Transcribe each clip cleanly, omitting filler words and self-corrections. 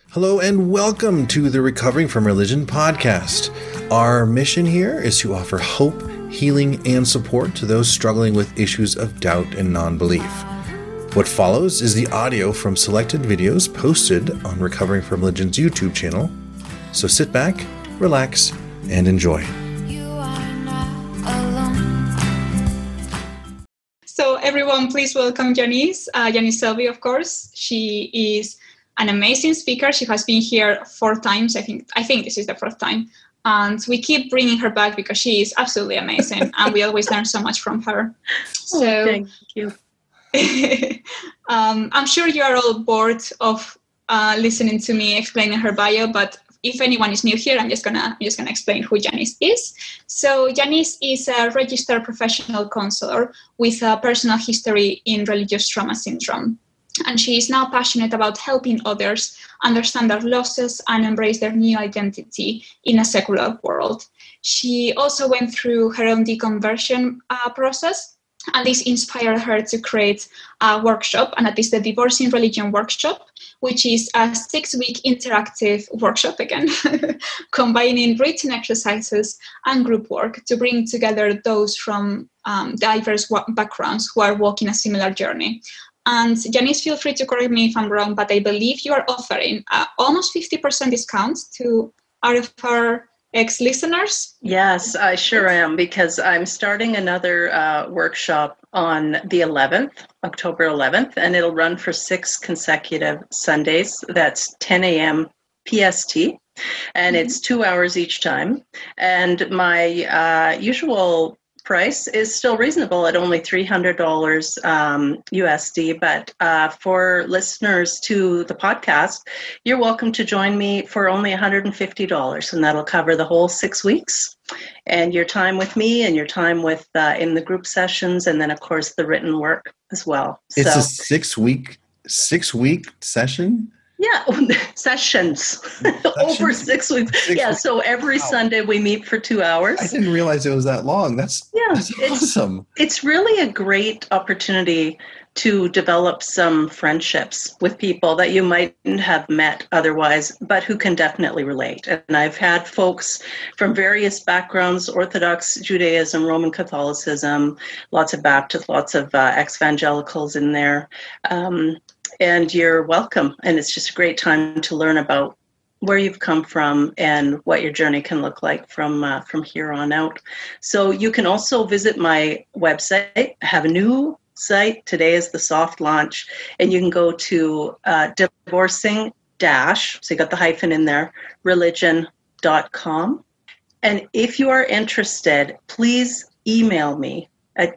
Hello and welcome to the Recovering from Religion podcast. Our mission here is to offer hope, healing, and support to those struggling with issues of doubt and non-belief. What follows is the audio from selected videos posted on Recovering from Religion's YouTube channel. So sit back, relax, and enjoy. So everyone, please welcome Janice. Janice Selby, of course. She is an amazing speaker. She has been here 4 times. I think this is the 4th time. And we keep bringing her back because she is absolutely amazing. And we always learn so much from her. So thank you. I'm sure you are all bored of listening to me explaining her bio, but if anyone is new here, I'm just gonna explain who Janice is. So Janice is a registered professional counselor with a personal history in religious trauma syndrome. And she is now passionate about helping others understand their losses and embrace their new identity in a secular world. She also went through her own deconversion process, and this inspired her to create a workshop, and that is the Divorcing Religion workshop, which is a 6-week interactive workshop, again, combining written exercises and group work to bring together those from diverse backgrounds who are walking a similar journey. And Janice, feel free to correct me if I'm wrong, but I believe you are offering almost 50% discount to out of our ex-listeners. Yes, I sure am, because I'm starting another workshop on the 11th, October 11th, and it'll run for 6 consecutive Sundays. That's 10 a.m. PST, and it's 2 hours each time. And my usual price is still reasonable at only $300 USD, but for listeners to the podcast, you're welcome to join me for only $150, and that'll cover the whole 6 weeks and your time with me and your time with in the group sessions, and then of course the written work as well. It's a 6-week session? Yeah, sessions over 6 weeks. So every Sunday we meet for 2 hours. I didn't realize it was that long. That's awesome. It's really a great opportunity to develop some friendships with people that you mightn't have met otherwise, but who can definitely relate. And I've had folks from various backgrounds: Orthodox Judaism, Roman Catholicism, lots of Baptists, lots of ex-evangelicals in there. And you're welcome. And it's just a great time to learn about where you've come from and what your journey can look like from here on out. So you can also visit my website. I have a new site. Today is the soft launch. And you can go to divorcing- so you got the hyphen in there, religion.com. And if you are interested, please email me at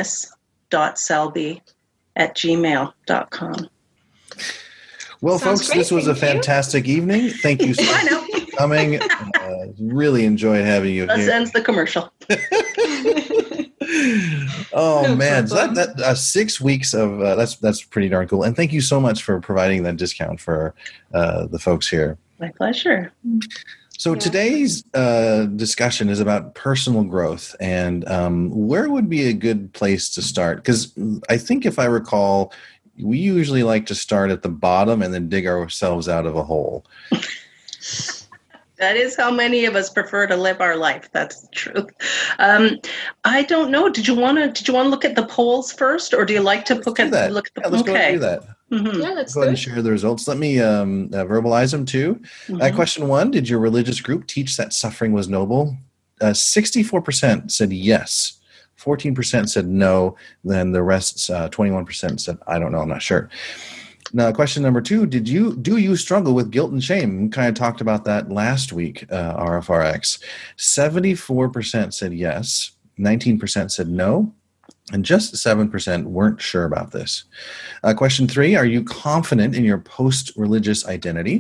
janice.selby@gmail.com. Well, folks, this was a fantastic evening. Thank you so much for coming. Really enjoyed having you here. That ends the commercial. Oh, man. So that 6 weeks of, that's pretty darn cool. And thank you so much for providing that discount for the folks here. My pleasure. So today's discussion is about personal growth, and where would be a good place to start? Because I think, if I recall, we usually like to start at the bottom and then dig ourselves out of a hole. That is how many of us prefer to live our life. That's the truth. I don't know. Did you want to look at the polls first, or do you like to look at the let's go and do that. Mm-hmm. Yeah, let's go ahead and share the results. Let me verbalize them too. Mm-hmm. Question 1: did your religious group teach that suffering was noble? 64% said yes. 14% said no. Then the rest, 21% said, I don't know, I'm not sure. Now, question number 2, do you struggle with guilt and shame? We kind of talked about that last week, RFRX. 74% said yes. 19% said no. And just 7% weren't sure about this. Question 3, are you confident in your post-religious identity?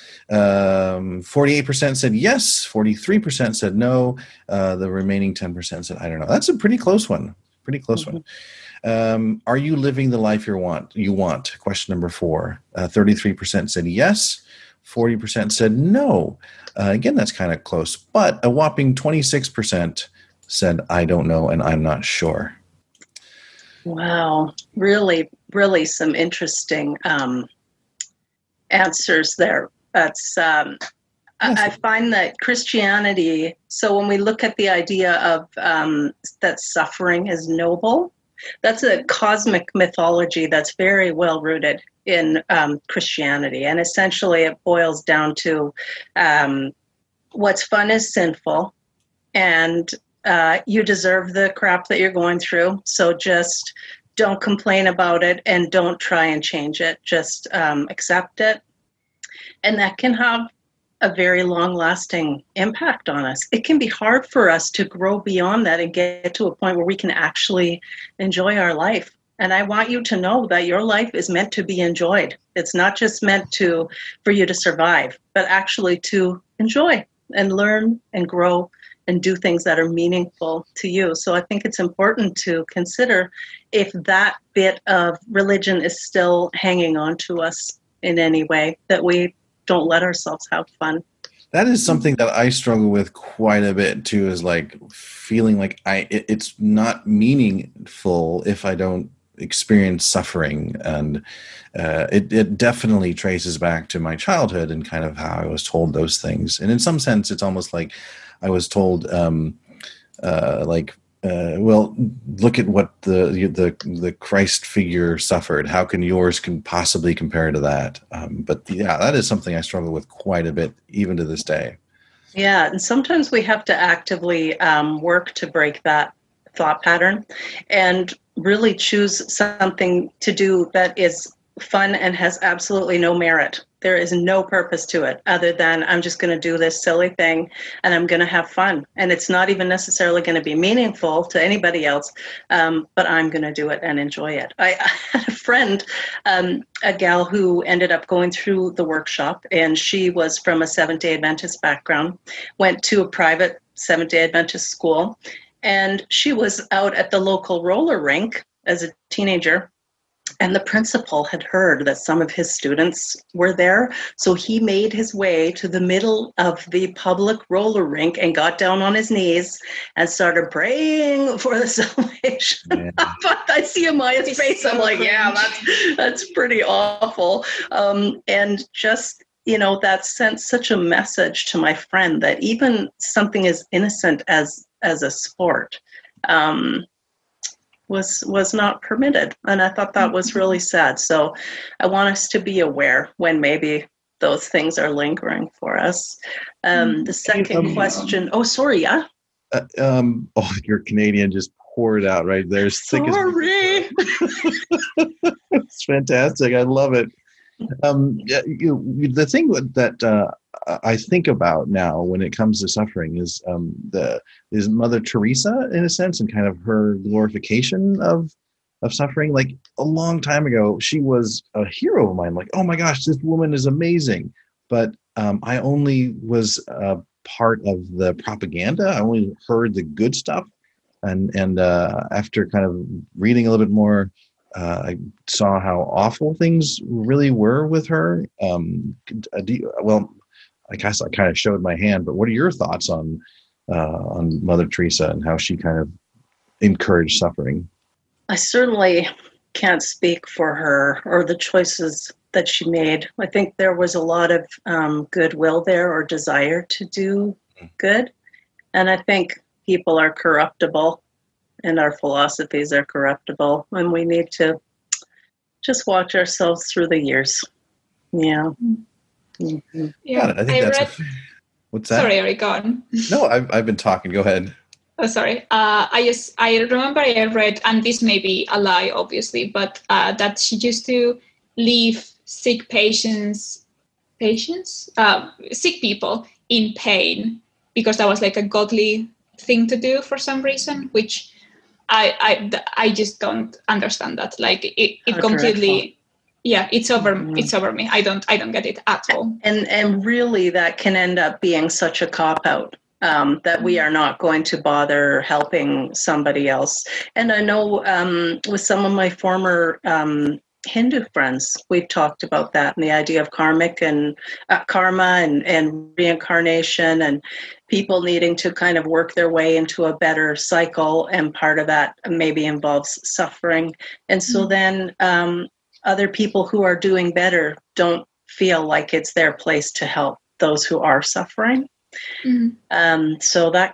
48% said yes, 43% said no, the remaining 10% said I don't know. That's a pretty close one. One. Are you living the life you want? Question number 4. 33% said yes, 40% said no. Again, that's kind of close, but a whopping 26% said I don't know and I'm not sure. Wow, really, really some interesting answers there. That's I find that Christianity, so when we look at the idea of that suffering is noble, that's a cosmic mythology that's very well rooted in Christianity. And essentially it boils down to what's fun is sinful, and you deserve the crap that you're going through. So just don't complain about it and don't try and change it. Just accept it. And that can have a very long-lasting impact on us. It can be hard for us to grow beyond that and get to a point where we can actually enjoy our life. And I want you to know that your life is meant to be enjoyed. It's not just meant for you to survive, but actually to enjoy and learn and grow and do things that are meaningful to you. So I think it's important to consider if that bit of religion is still hanging on to us in any way, that we don't let ourselves have fun. That is something that I struggle with quite a bit too, is like feeling like it's not meaningful if I don't experience suffering. And it definitely traces back to my childhood and kind of how I was told those things. And in some sense, it's almost like I was told, well, look at what the Christ figure suffered. How can yours can possibly compare to that? But yeah, that is something I struggle with quite a bit, even to this day. Yeah, and sometimes we have to actively work to break that thought pattern and really choose something to do that is fun and has absolutely no merit. There is no purpose to it other than I'm just going to do this silly thing and I'm going to have fun. And it's not even necessarily going to be meaningful to anybody else, but I'm going to do it and enjoy it. I had a friend, a gal who ended up going through the workshop, and she was from a Seventh-day Adventist background, went to a private Seventh-day Adventist school, and she was out at the local roller rink as a teenager. And the principal had heard that some of his students were there. So he made his way to the middle of the public roller rink and got down on his knees and started praying for the salvation. Yeah. I see Amaya's face. I'm like, yeah, that's pretty awful. And just, that sent such a message to my friend that even something as innocent as a sport, was not permitted. And I thought that was really sad. So I want us to be aware when maybe those things are lingering for us. The second question, sorry, yeah? Your Canadian just poured out right there. Sorry. It's fantastic. I love it. The thing that I think about now when it comes to suffering is Mother Teresa, in a sense, and kind of her glorification of suffering. Like a long time ago, she was a hero of mine. Like, oh my gosh, this woman is amazing. But I only was a part of the propaganda. I only heard the good stuff. And after kind of reading a little bit more, I saw how awful things really were with her. I guess I kind of showed my hand, but what are your thoughts on Mother Teresa and how she kind of encouraged suffering? I certainly can't speak for her or the choices that she made. I think there was a lot of goodwill there or desire to do good. And I think people are corruptible and our philosophies are corruptible, and we need to just watch ourselves through the years. Yeah. Mm-hmm. Yeah, I think what's that? Sorry, Eric, go on. No, I've been talking. Go ahead. Oh, sorry. I remember I read, and this may be a lie, obviously, but that she used to leave sick sick people in pain because that was like a godly thing to do for some reason, which I just don't understand that. Like it completely. Dreadful. Yeah, it's over. Mm-hmm. It's over me. I don't get it at all. And really, that can end up being such a cop-out that we are not going to bother helping somebody else. And I know with some of my former Hindu friends, we've talked about that and the idea of karma and reincarnation and people needing to kind of work their way into a better cycle. And part of that maybe involves suffering. And so then other people who are doing better don't feel like it's their place to help those who are suffering. So that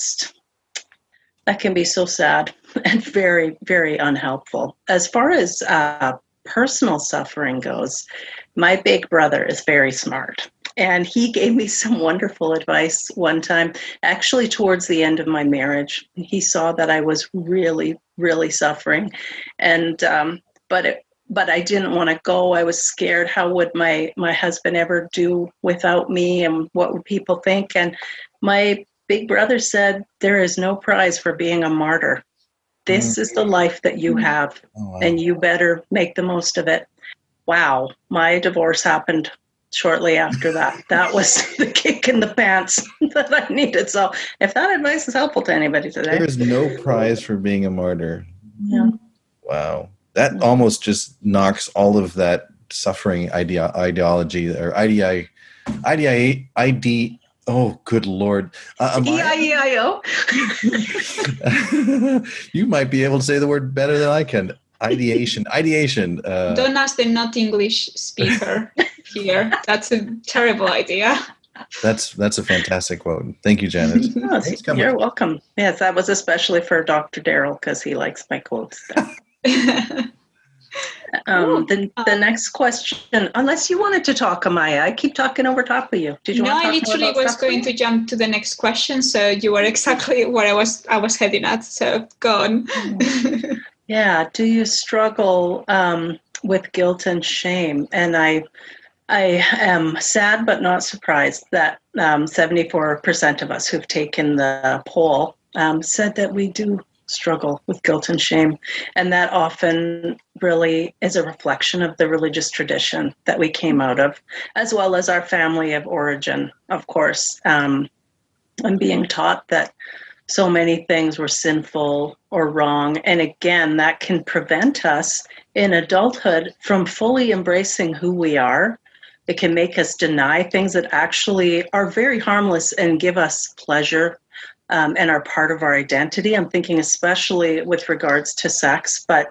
can be so sad and very, very unhelpful. As far as personal suffering goes, my big brother is very smart. And he gave me some wonderful advice one time, actually towards the end of my marriage. He saw that I was really, really suffering. And but I didn't want to go. I was scared. How would my husband ever do without me? And what would people think? And my big brother said, there is no prize for being a martyr. This is the life that you have, and you better make the most of it. Wow. My divorce happened shortly after that. That was the kick in the pants that I needed. So if that advice is helpful to anybody today. There is no prize for being a martyr. Yeah. Wow. That almost just knocks all of that suffering ideology or oh, good Lord. E-I-E-I-O. You might be able to say the word better than I can. Ideation. Don't ask the not English speaker here. That's a terrible idea. That's a fantastic quote. Thank you, Janet. You're welcome. Yes, that was especially for Dr. Daryl because he likes my quotes. The next question, unless you wanted to talk, Amaya, I keep talking over top of you. Did you want to talk I literally was going to jump to the next question, so you were exactly where I was heading at. So go on. Yeah. Do you struggle with guilt and shame? And I am sad but not surprised that 74% of us who've taken the poll said that we do struggle with guilt and shame. And that often really is a reflection of the religious tradition that we came out of, as well as our family of origin, of course. I'm being taught that so many things were sinful or wrong. And again, that can prevent us in adulthood from fully embracing who we are. It can make us deny things that actually are very harmless and give us pleasure and are part of our identity. I'm thinking especially with regards to sex, but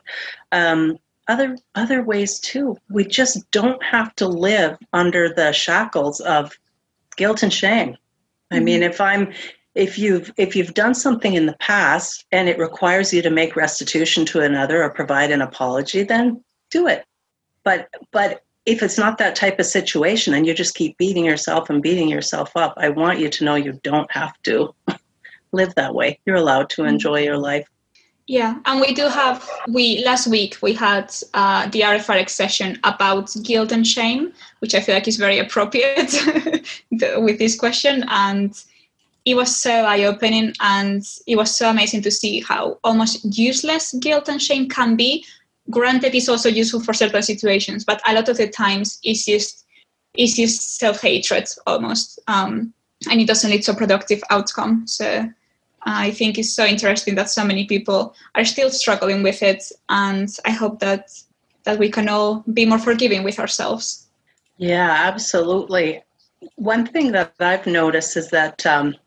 other ways too. We just don't have to live under the shackles of guilt and shame. I mean, if you've done something in the past and it requires you to make restitution to another or provide an apology, then do it. But if it's not that type of situation and you just keep beating yourself up, I want you to know you don't have to live that way. You're allowed to enjoy your life. Yeah, and last week we had the RFRX session about guilt and shame, which I feel like is very appropriate with this question. And it was so eye-opening, and it was so amazing to see how almost useless guilt and shame can be. Granted, it's also useful for certain situations, but a lot of the times it's just self-hatred almost, and it doesn't lead to a productive outcome. So I think it's so interesting that so many people are still struggling with it, and I hope that we can all be more forgiving with ourselves. Yeah, absolutely. One thing that I've noticed is that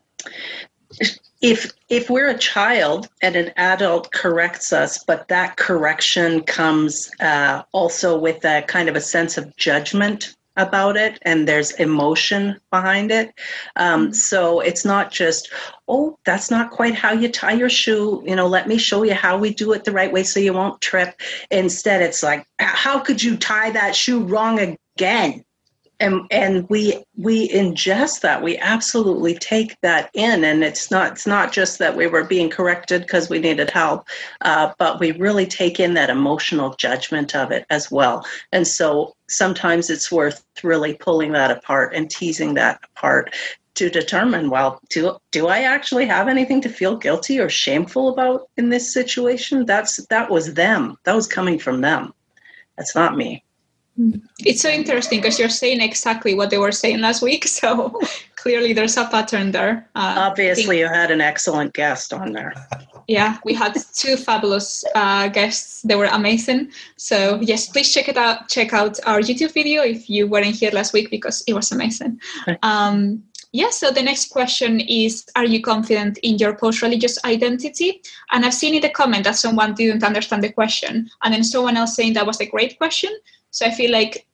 if we're a child and an adult corrects us, but that correction comes also with a kind of a sense of judgment about it, and there's emotion behind it. So it's not just, oh, that's not quite how you tie your shoe. Let me show you how we do it the right way so you won't trip. Instead, it's like, how could you tie that shoe wrong again? And we ingest that. We absolutely take that in, and it's not just that we were being corrected because we needed help, but we really take in that emotional judgment of it as well. And so sometimes it's worth really pulling that apart and teasing that apart to determine, well, do I actually have anything to feel guilty or shameful about in this situation? That was them. That was coming from them. That's not me. It's so interesting because you're saying exactly what they were saying last week. So clearly there's a pattern there. Obviously, you had an excellent guest on there. Yeah, we had two fabulous guests. They were amazing. So yes, please check out our YouTube video if you weren't here last week, because it was amazing. So the next question is, are you confident in your post-religious identity? And I've seen in the comment that someone didn't understand the question, and then someone else saying that was a great question. So I feel like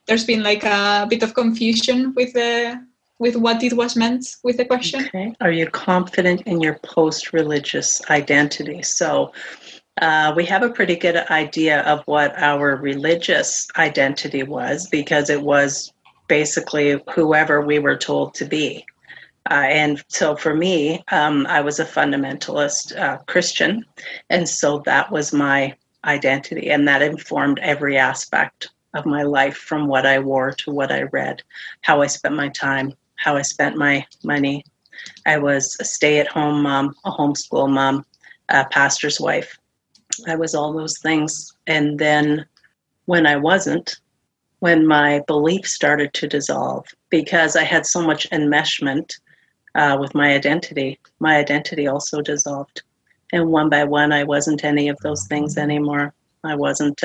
there's been like a bit of confusion with what it was meant with the question. Okay. Are you confident in your post-religious identity? So we have a pretty good idea of what our religious identity was, because it was basically whoever we were told to be. And so for me, I was a fundamentalist Christian, and so that was my identity, and that informed every aspect of my life, from what I wore to what I read, how I spent my time, how I spent my money. I was a stay-at-home mom, a homeschool mom, a pastor's wife. I was all those things. And then when I wasn't, when my beliefs started to dissolve, because I had so much enmeshment with my identity also dissolved. And one by one, I wasn't any of those things anymore. I wasn't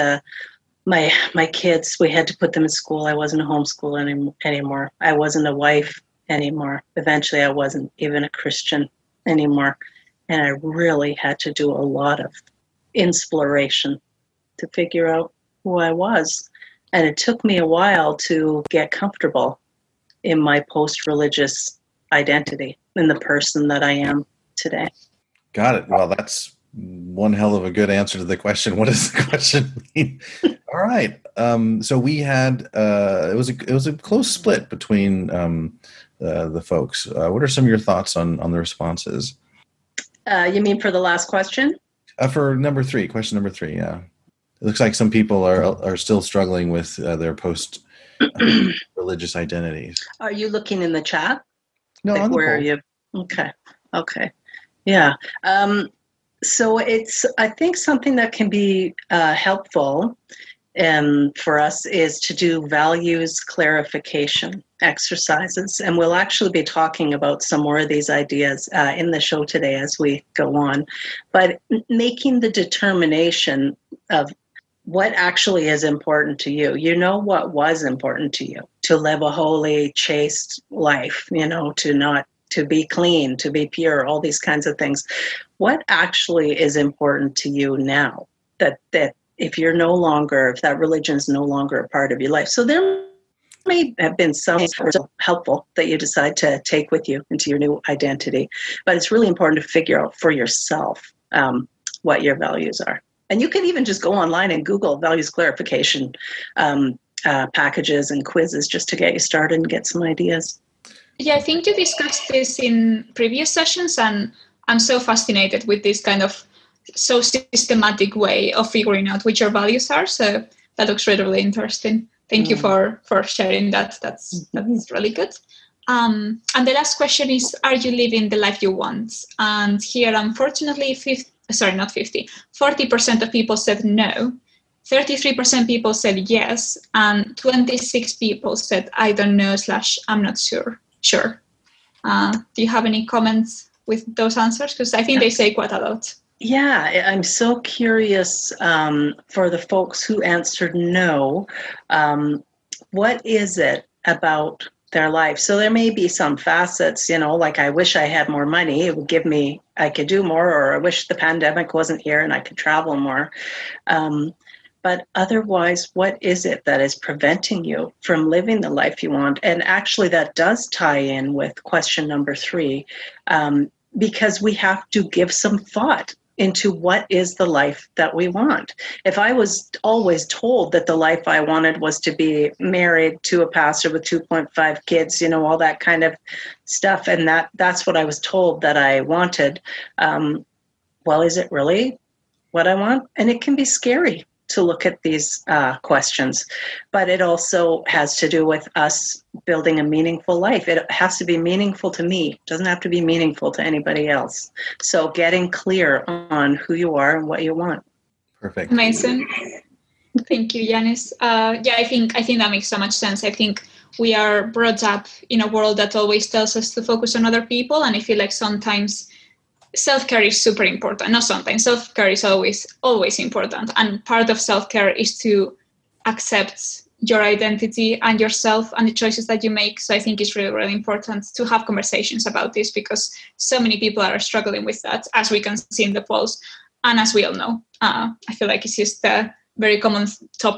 my kids, we had to put them in school. I wasn't a homeschool anymore. I wasn't a wife anymore. Eventually, I wasn't even a Christian anymore. And I really had to do a lot of exploration to figure out who I was. And it took me a while to get comfortable in my post-religious identity, in the person that I am today. Got it. Well, that's one hell of a good answer to the question. What does the question mean? All right. So we had it was a close split between the folks. What are some of your thoughts on the responses? You mean for the last question? For question number 3. Yeah, it looks like some people are still struggling with their post religious identities. Are you looking in the chat? No, like, on the where poll. are you? Okay. Yeah. So it's, I think, something that can be helpful for us is to do values clarification exercises. And we'll actually be talking about some more of these ideas in the show today as we go on. But making the determination of what actually is important to you. You know what was important to you, to live a holy, chaste life, to be clean, to be pure, all these kinds of things. What actually is important to you now that if that religion is no longer a part of your life? So there may have been some helpful that you decide to take with you into your new identity, but it's really important to figure out for yourself what your values are. And you can even just go online and Google values clarification packages and quizzes just to get you started and get some ideas. Yeah, I think you discussed this in previous sessions, and I'm so fascinated with this kind of so systematic way of figuring out which your values are. So that looks really, really interesting. Thank you for sharing that. That's really good. And the last question is, are you living the life you want? And here, unfortunately, 40% of people said no, 33% people said yes, and 26 people said I don't know / I'm not sure. Do you have any comments with those answers? Because I think they say quite a lot. Yeah, I'm so curious for the folks who answered no, what is it about their life? So there may be some facets, like I wish I had more money. It would give me, I could do more, or I wish the pandemic wasn't here and I could travel more. But otherwise, what is it that is preventing you from living the life you want? And actually, that does tie in with question number 3, because we have to give some thought into what is the life that we want. If I was always told that the life I wanted was to be married to a pastor with 2.5 kids, all that kind of stuff, and that's what I was told that I wanted, well, is it really what I want? And it can be scary to look at these questions, but it also has to do with us building a meaningful life. It has to be meaningful to me. It doesn't have to be meaningful to anybody else. So getting clear on who you are and what you want. Perfect. Amazing. Thank you, Yanis. I think that makes so much sense. I think we are brought up in a world that always tells us to focus on other people, and I feel like sometimes self-care is super important. Not sometimes. Self-care is always important. And part of self-care is to accept your identity and yourself and the choices that you make. So I think it's really, really important to have conversations about this, because so many people are struggling with that, as we can see in the polls. And as we all know, I feel like it's just a very common topic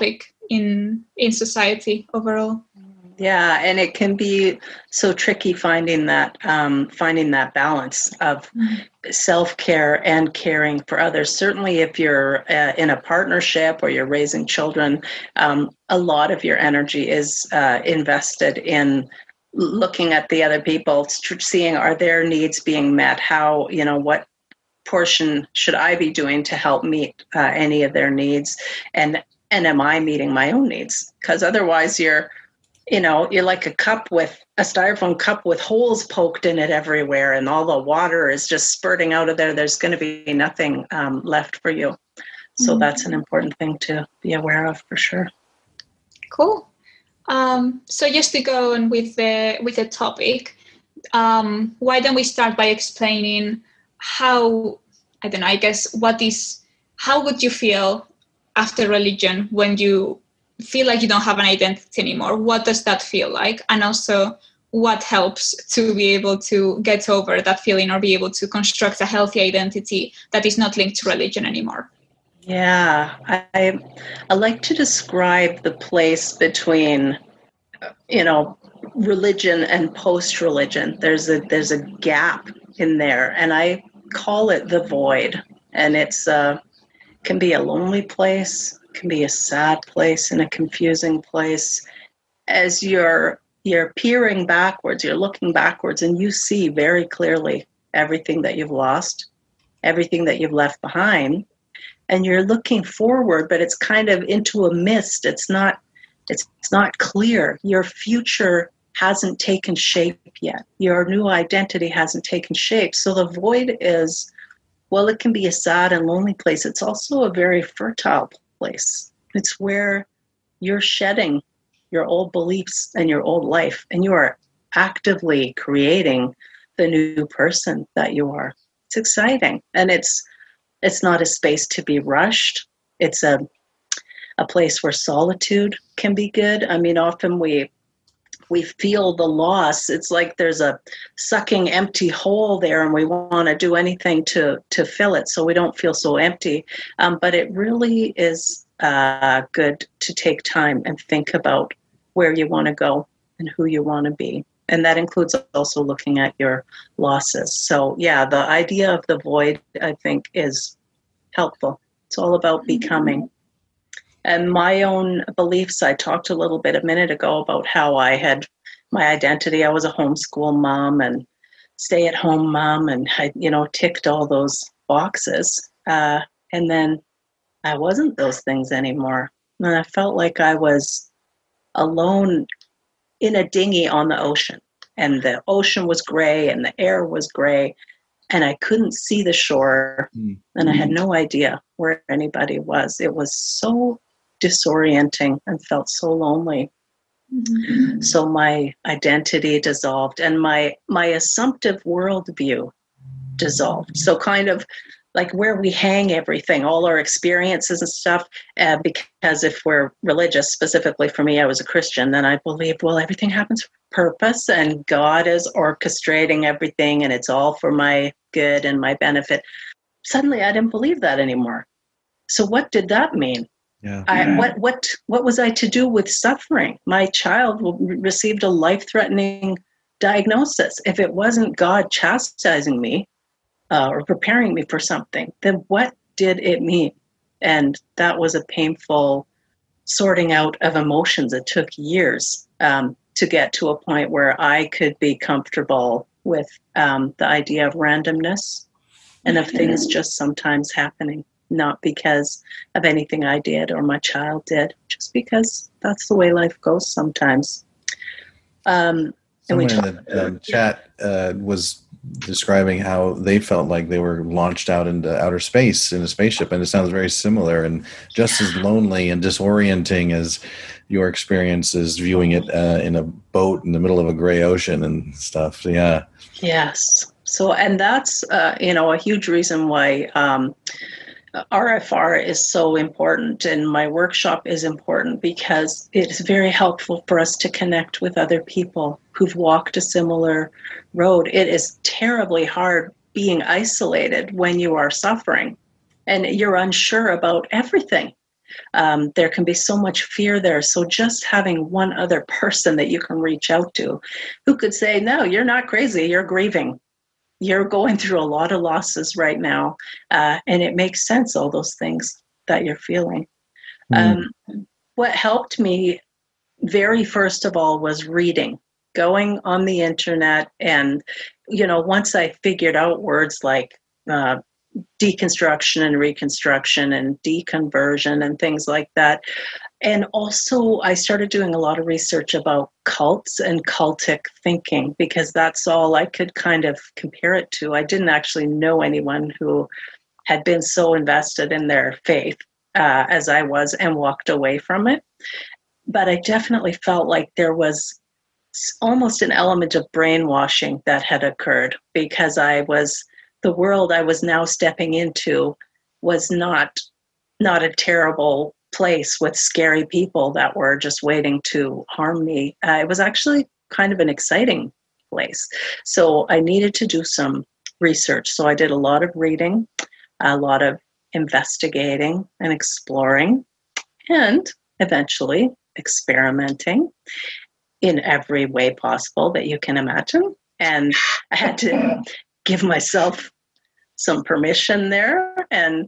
in society overall. Yeah, and it can be so tricky finding that balance of self-care and caring for others. Certainly, if you're in a partnership or you're raising children, a lot of your energy is invested in looking at the other people, seeing are their needs being met, how, what portion should I be doing to help meet any of their needs, and am I meeting my own needs? Because otherwise you're like a styrofoam cup with holes poked in it everywhere, and all the water is just spurting out of there. There's going to be nothing left for you. So that's an important thing to be aware of, for sure. Cool. So just to go on with the topic, why don't we start by explaining how, I don't know, I guess how would you feel after religion when you feel like you don't have an identity anymore? What does that feel like? And also, what helps to be able to get over that feeling or be able to construct a healthy identity that is not linked to religion anymore? Yeah, I like to describe the place between, religion and post-religion. There's a gap in there, and I call it the void. And it's can be a lonely place, can be a sad place, and a confusing place. As you're peering backwards, you're looking backwards, and you see very clearly everything that you've lost, everything that you've left behind, and you're looking forward, but it's kind of into a mist. It's not clear. Your future hasn't taken shape yet. Your new identity hasn't taken shape. So the void is, well, it can be a sad and lonely place. It's also a very fertile place. It's where you're shedding your old beliefs and your old life, and you are actively creating the new person that you are. It's exciting, and it's not a space to be rushed. It's a place where solitude can be good. I mean, often we feel the loss. It's like there's a sucking empty hole there, and we want to do anything to fill it so we don't feel so empty. But it really is good to take time and think about where you want to go and who you want to be. And that includes also looking at your losses. So yeah, the idea of the void, I think, is helpful. It's all about becoming. And my own beliefs, I talked a little bit a minute ago about how I had my identity. I was a homeschool mom and stay-at-home mom, and I, ticked all those boxes. And then I wasn't those things anymore. And I felt like I was alone in a dinghy on the ocean. And the ocean was gray and the air was gray. And I couldn't see the shore. And I had no idea where anybody was. It was so disorienting and felt so lonely. So my identity dissolved, and my assumptive worldview dissolved. So kind of like where we hang everything, all our experiences and stuff, because if we're religious, specifically for me, I was a Christian, then I believed, well, everything happens for purpose and God is orchestrating everything and it's all for my good and my benefit. Suddenly I didn't believe that anymore. So what did that mean? What was I to do with suffering? My child received a life-threatening diagnosis. If it wasn't God chastising me or preparing me for something, then what did it mean? And that was a painful sorting out of emotions. It took years to get to a point where I could be comfortable with the idea of randomness and of things just sometimes happening. Not because of anything I did or my child did, just because that's the way life goes sometimes. Someone in the chat was describing how they felt like they were launched out into outer space in a spaceship, and it sounds very similar and just as lonely and disorienting as your experience is viewing it in a boat in the middle of a gray ocean and stuff. So, yeah. Yes. So, and that's, a huge reason why RFR is so important, and my workshop is important because it's very helpful for us to connect with other people who've walked a similar road. It is terribly hard being isolated when you are suffering and you're unsure about everything. There can be so much fear there. So just having one other person that you can reach out to who could say, no, you're not crazy, you're grieving. You're going through a lot of losses right now. And it makes sense, all those things that you're feeling. What helped me very first of all was reading, going on the internet. And, once I figured out words like deconstruction and reconstruction and deconversion and things like that. And also I started doing a lot of research about cults and cultic thinking, because that's all I could kind of compare it to. I didn't actually know anyone who had been so invested in their faith as I was and walked away from it. But I definitely felt like there was almost an element of brainwashing that had occurred, because the world I was now stepping into was not a terrible place with scary people that were just waiting to harm me. It was actually kind of an exciting place. So I needed to do some research. So I did a lot of reading, a lot of investigating and exploring, and eventually experimenting in every way possible that you can imagine. And I had to give myself some permission there. And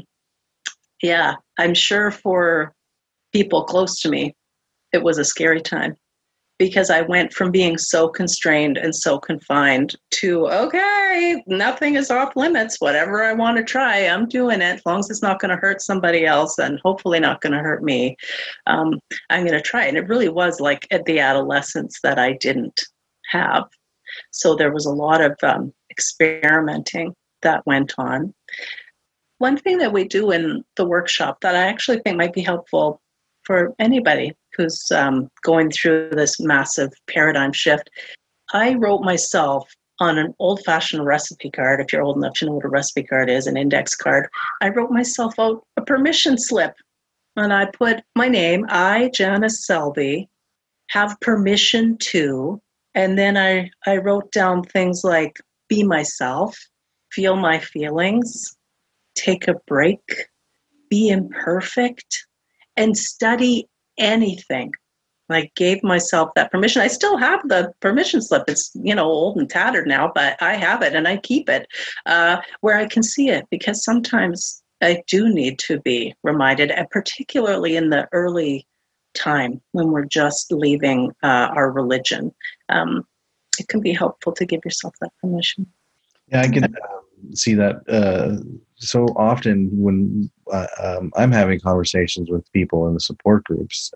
I'm sure for people close to me, it was a scary time, because I went from being so constrained and so confined to, okay, nothing is off limits. Whatever I want to try, I'm doing it, as long as it's not going to hurt somebody else and hopefully not going to hurt me. I'm going to try it. And it really was like at the adolescence that I didn't have. So there was a lot of experimenting that went on. One thing that we do in the workshop that I actually think might be helpful for anybody who's going through this massive paradigm shift, I wrote myself on an old-fashioned recipe card, if you're old enough to know what a recipe card is, an index card, I wrote myself out a permission slip. And I put my name, I, Janice Selby, have permission to, and then I wrote down things like be myself, feel my feelings, take a break, be imperfect, and study anything. I gave myself that permission. I still have the permission slip. It's, old and tattered now, but I have it and I keep it where I can see it, because sometimes I do need to be reminded, and particularly in the early time when we're just leaving our religion. It can be helpful to give yourself that permission. Yeah, I can see that so often when I'm having conversations with people in the support groups.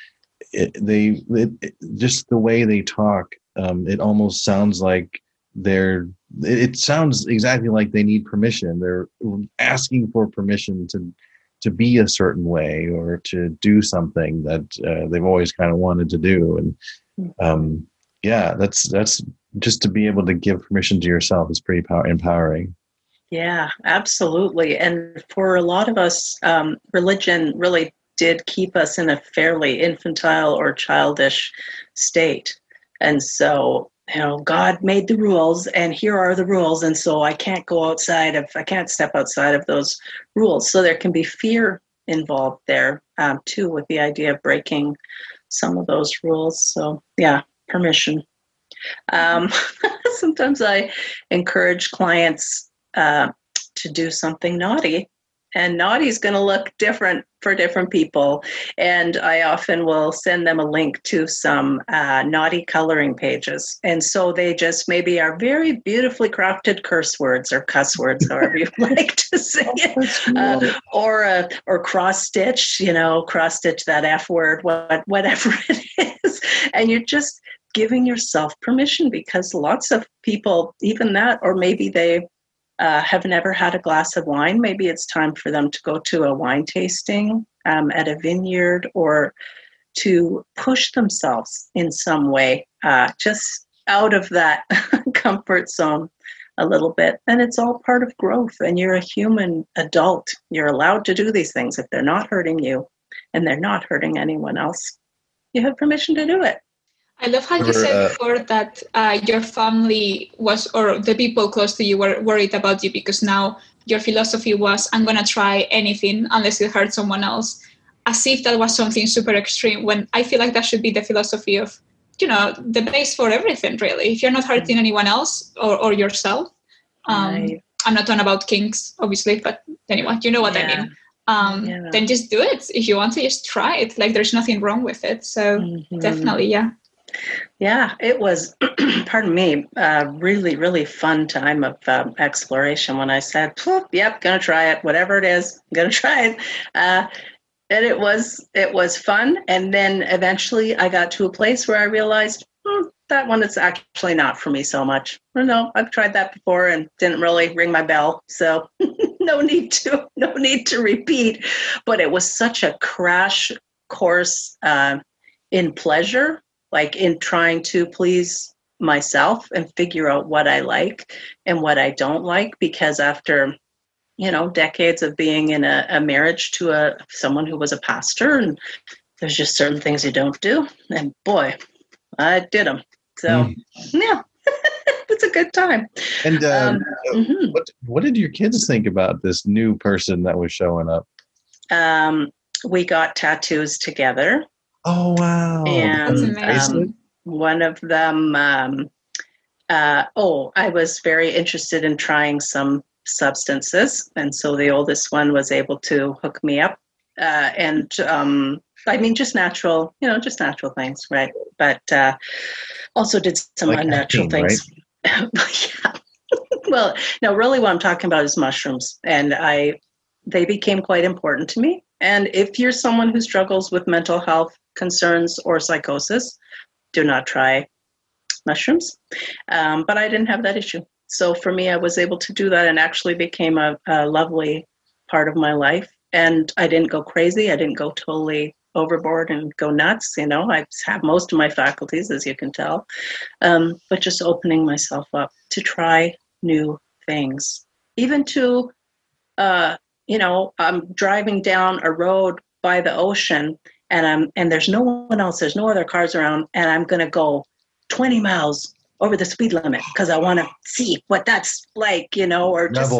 Just the way they talk, it almost sounds like it sounds exactly like they need permission. They're asking for permission to be a certain way or to do something that they've always kind of wanted to do. And that's just to be able to give permission to yourself is pretty empowering. Yeah, absolutely. And for a lot of us, religion really did keep us in a fairly infantile or childish state. And so, God made the rules and here are the rules. And so I can't step outside of those rules. So there can be fear involved there too, with the idea of breaking some of those rules. So yeah, permission. Sometimes I encourage clients to do something naughty. And naughty is going to look different for different people. And I often will send them a link to some naughty coloring pages. And so they just maybe are very beautifully crafted curse words or cuss words, however you like to say it. Or cross-stitch, cross-stitch that F word, whatever it is. And you're just giving yourself permission, because lots of people, even that, or maybe they have never had a glass of wine. Maybe it's time for them to go to a wine tasting at a vineyard, or to push themselves in some way, just out of that comfort zone a little bit. And it's all part of growth. And you're a human adult. You're allowed to do these things if they're not hurting you and they're not hurting anyone else. You have permission to do it. I love how you said before that your family was, or the people close to you were worried about you, because now your philosophy was, I'm going to try anything unless it hurts someone else. as if that was something super extreme, when I feel like that should be the philosophy of, the base for everything, really. If you're not hurting anyone else or yourself, Right. I'm not talking about kinks, obviously, but anyway, you know what I mean. Then just do it. If you want to, just try it. Like, there's nothing wrong with it. So definitely, yeah. Yeah, it was, pardon me, a really, really fun time of exploration when I said, yep, gonna try it, whatever it is, I'm gonna try it. And it was fun. And then eventually I got to a place where I realized, that one is actually not for me so much. No, I've tried that before and didn't really ring my bell. So no need to repeat. But it was such a crash course in pleasure, like in trying to please myself and figure out what I like and what I don't like. Because after, decades of being in a marriage to someone who was a pastor, and there's just certain things you don't do. And boy, I did them. So, yeah, it's a good time. And what did your kids think about this new person that was showing up? We got tattoos together. Oh, wow. And one of them, I was very interested in trying some substances. And so the oldest one was able to hook me up. Just natural things, right? But also did some like unnatural things. Right? Yeah. Well, no, really what I'm talking about is mushrooms. And they became quite important to me. And if you're someone who struggles with mental health concerns or psychosis, do not try mushrooms. But I didn't have that issue. So for me, I was able to do that and actually became a lovely part of my life. And I didn't go crazy. I didn't go totally overboard and go nuts. I have most of my faculties, as you can tell, but just opening myself up to try new things. Even to, I'm driving down a road by the ocean and there's no one else, there's no other cars around, and I'm going to go 20 miles over the speed limit because I want to see what that's like, or just,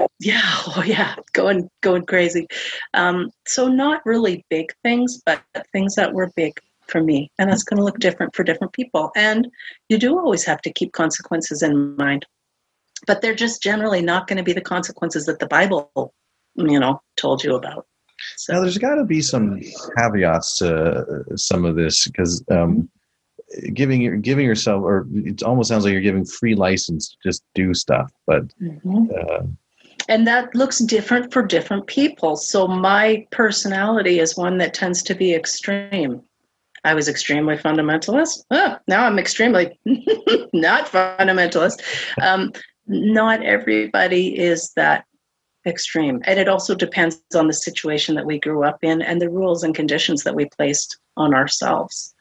going crazy. So not really big things, but things that were big for me. And that's going to look different for different people. And you do always have to keep consequences in mind, but they're just generally not going to be the consequences that the Bible, told you about. So now there's got to be some caveats to some of this because, giving yourself, or it almost sounds like you're giving free license to just do stuff, but and that looks different for different people. So my personality is one that tends to be extreme. I was extremely fundamentalist. Now I'm extremely not fundamentalist. Not everybody is that extreme, and it also depends on the situation that we grew up in and the rules and conditions that we placed on ourselves.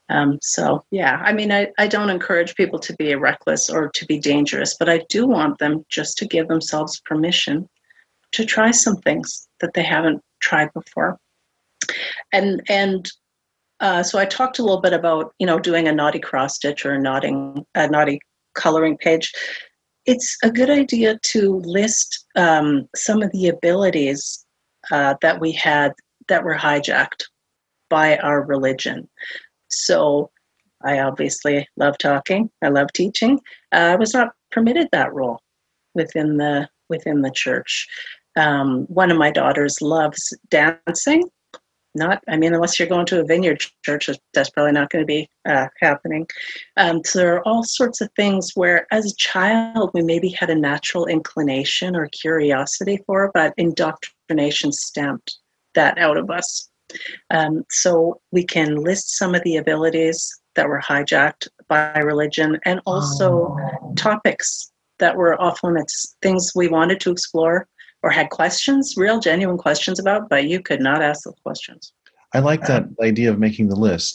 I don't encourage people to be reckless or to be dangerous, but I do want them just to give themselves permission to try some things that they haven't tried before. So I talked a little bit about, doing a naughty cross stitch or a naughty coloring page. It's a good idea to list some of the abilities that we had that were hijacked by our religion. So I obviously love talking. I love teaching. I was not permitted that role within the church. One of my daughters loves dancing. Unless you're going to a vineyard church, that's probably not going to be happening. So there are all sorts of things where as a child, we maybe had a natural inclination or curiosity for, but indoctrination stamped that out of us. So we can list some of the abilities that were hijacked by religion and also topics that were off limits, things we wanted to explore or had questions, real genuine questions about, but you could not ask those questions. I like that idea of making the list,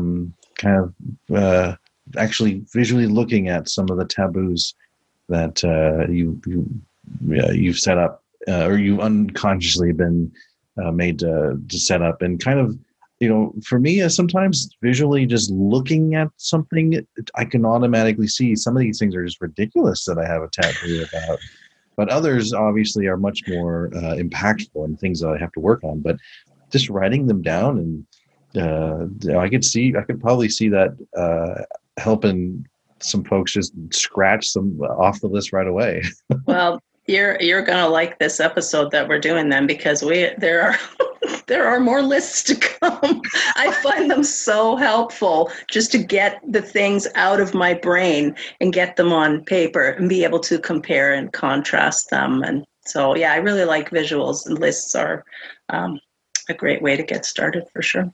actually visually looking at some of the taboos that you've set up or you've unconsciously been made to set up, and kind of, for me, sometimes visually just looking at something, I can automatically see some of these things are just ridiculous that I have a taboo about, but others obviously are much more impactful and things that I have to work on. But just writing them down, and I could probably see that helping some folks just scratch some off the list right away. Well, you're gonna like this episode that we're doing then, because there are there are more lists to come. I find them so helpful just to get the things out of my brain and get them on paper and be able to compare and contrast them. And so, yeah, I really like visuals, and lists are a great way to get started for sure.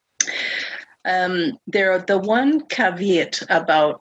The one caveat about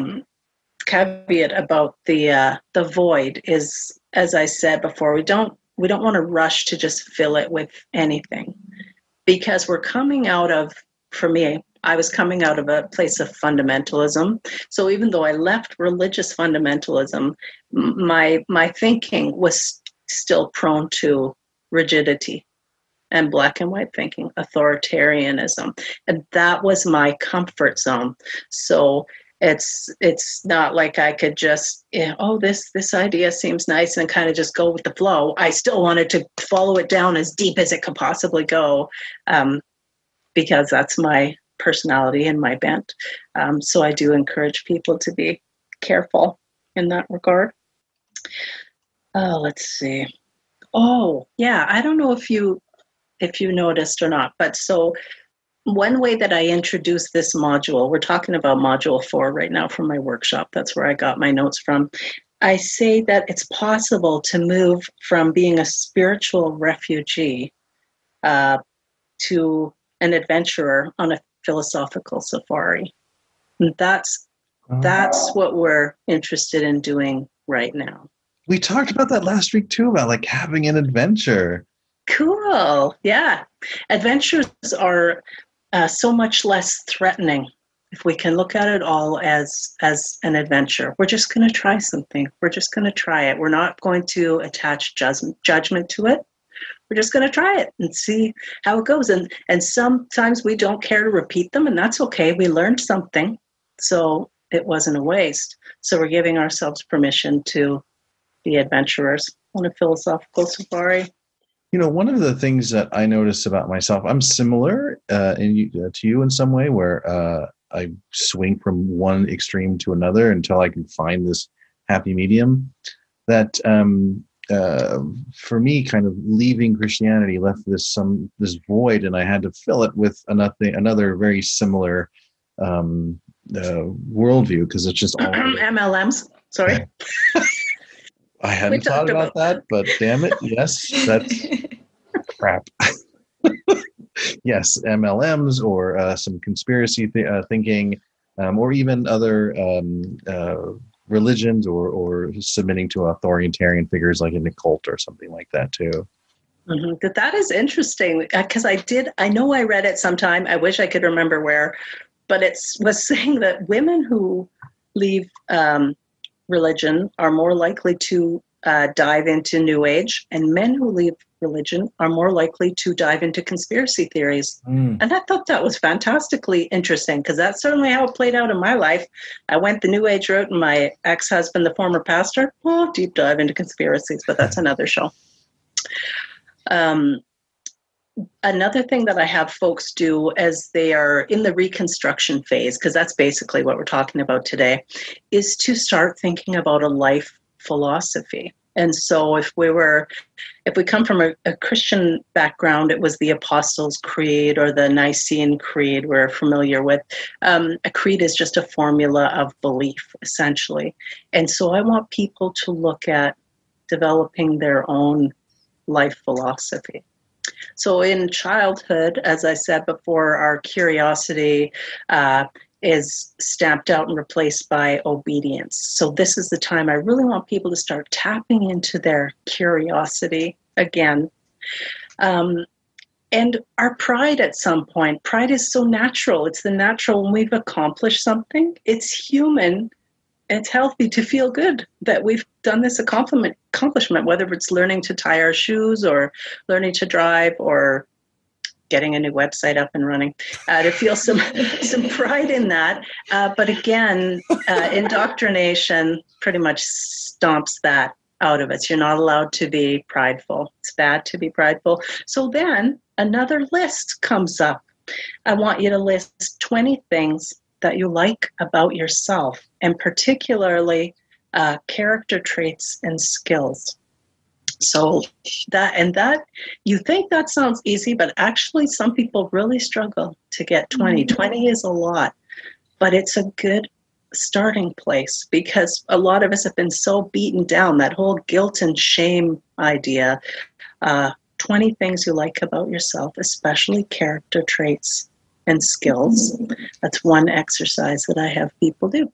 the void is, as I said before, we don't want to rush to just fill it with anything, because we're coming out of, for me, I was coming out of a place of fundamentalism. So even though I left religious fundamentalism, my thinking was still prone to rigidity and black and white thinking, authoritarianism. And that was my comfort zone. So it's not like I could just, this idea seems nice, and kind of just go with the flow. I still wanted to follow it down as deep as it could possibly go, because that's my personality and my bent. So I do encourage people to be careful in that regard. Let's see. Oh, yeah. I don't know if you noticed or not, but so one way that I introduce this module, we're talking about module 4 right now from my workshop. That's where I got my notes from. I say that it's possible to move from being a spiritual refugee to an adventurer on a philosophical safari. And that's what we're interested in doing right now. We talked about that last week too, about like having an adventure. Cool. Yeah. Adventures are so much less threatening if we can look at it all as an adventure. We're just going to try something. We're just going to try it. We're not going to attach judgment to it. We're just going to try it and see how it goes. And sometimes we don't care to repeat them, and that's okay. We learned something, so it wasn't a waste. So we're giving ourselves permission to be adventurers on a philosophical safari. You know, one of the things that I notice about myself, I'm similar to you in some way, where I swing from one extreme to another until I can find this happy medium. That for me, kind of leaving Christianity left this void, and I had to fill it with another very similar worldview, because it's just all MLMs. Sorry. I hadn't thought about that, but damn it, yes, that's crap. Yes, MLMs or some conspiracy thinking, or even other religions, or submitting to authoritarian figures like in a cult or something like that too. Mm-hmm. That is interesting, because I know I read it sometime. I wish I could remember where, but it was saying that women who leave religion are more likely to dive into New Age, and men who leave religion are more likely to dive into conspiracy theories. And I thought that was fantastically interesting, because that's certainly how it played out in my life. I went the New Age route, and my ex-husband, the former pastor, deep dive into conspiracies, but that's another show. Another thing that I have folks do as they are in the reconstruction phase, because that's basically what we're talking about today, is to start thinking about a life philosophy. And so if we come from a Christian background, it was the Apostles' Creed or the Nicene Creed we're familiar with. A creed is just a formula of belief, essentially. And so I want people to look at developing their own life philosophy. So in childhood, as I said before, our curiosity is stamped out and replaced by obedience. So this is the time I really want people to start tapping into their curiosity again. And our pride at some point. Pride is so natural. It's the natural when we've accomplished something. It's human. It's healthy to feel good that we've done this accomplishment, whether it's learning to tie our shoes or learning to drive or getting a new website up and running, to feel some pride in that. But again, indoctrination pretty much stomps that out of us. You're not allowed to be prideful. It's bad to be prideful. So then another list comes up. I want you to list 20 things that you like about yourself, and particularly character traits and skills. So that you think that sounds easy, but actually some people really struggle to get 20. 20 is a lot, but it's a good starting place, because a lot of us have been so beaten down, that whole guilt and shame idea. 20 things you like about yourself, especially character traits and skills. That's one exercise that I have people do.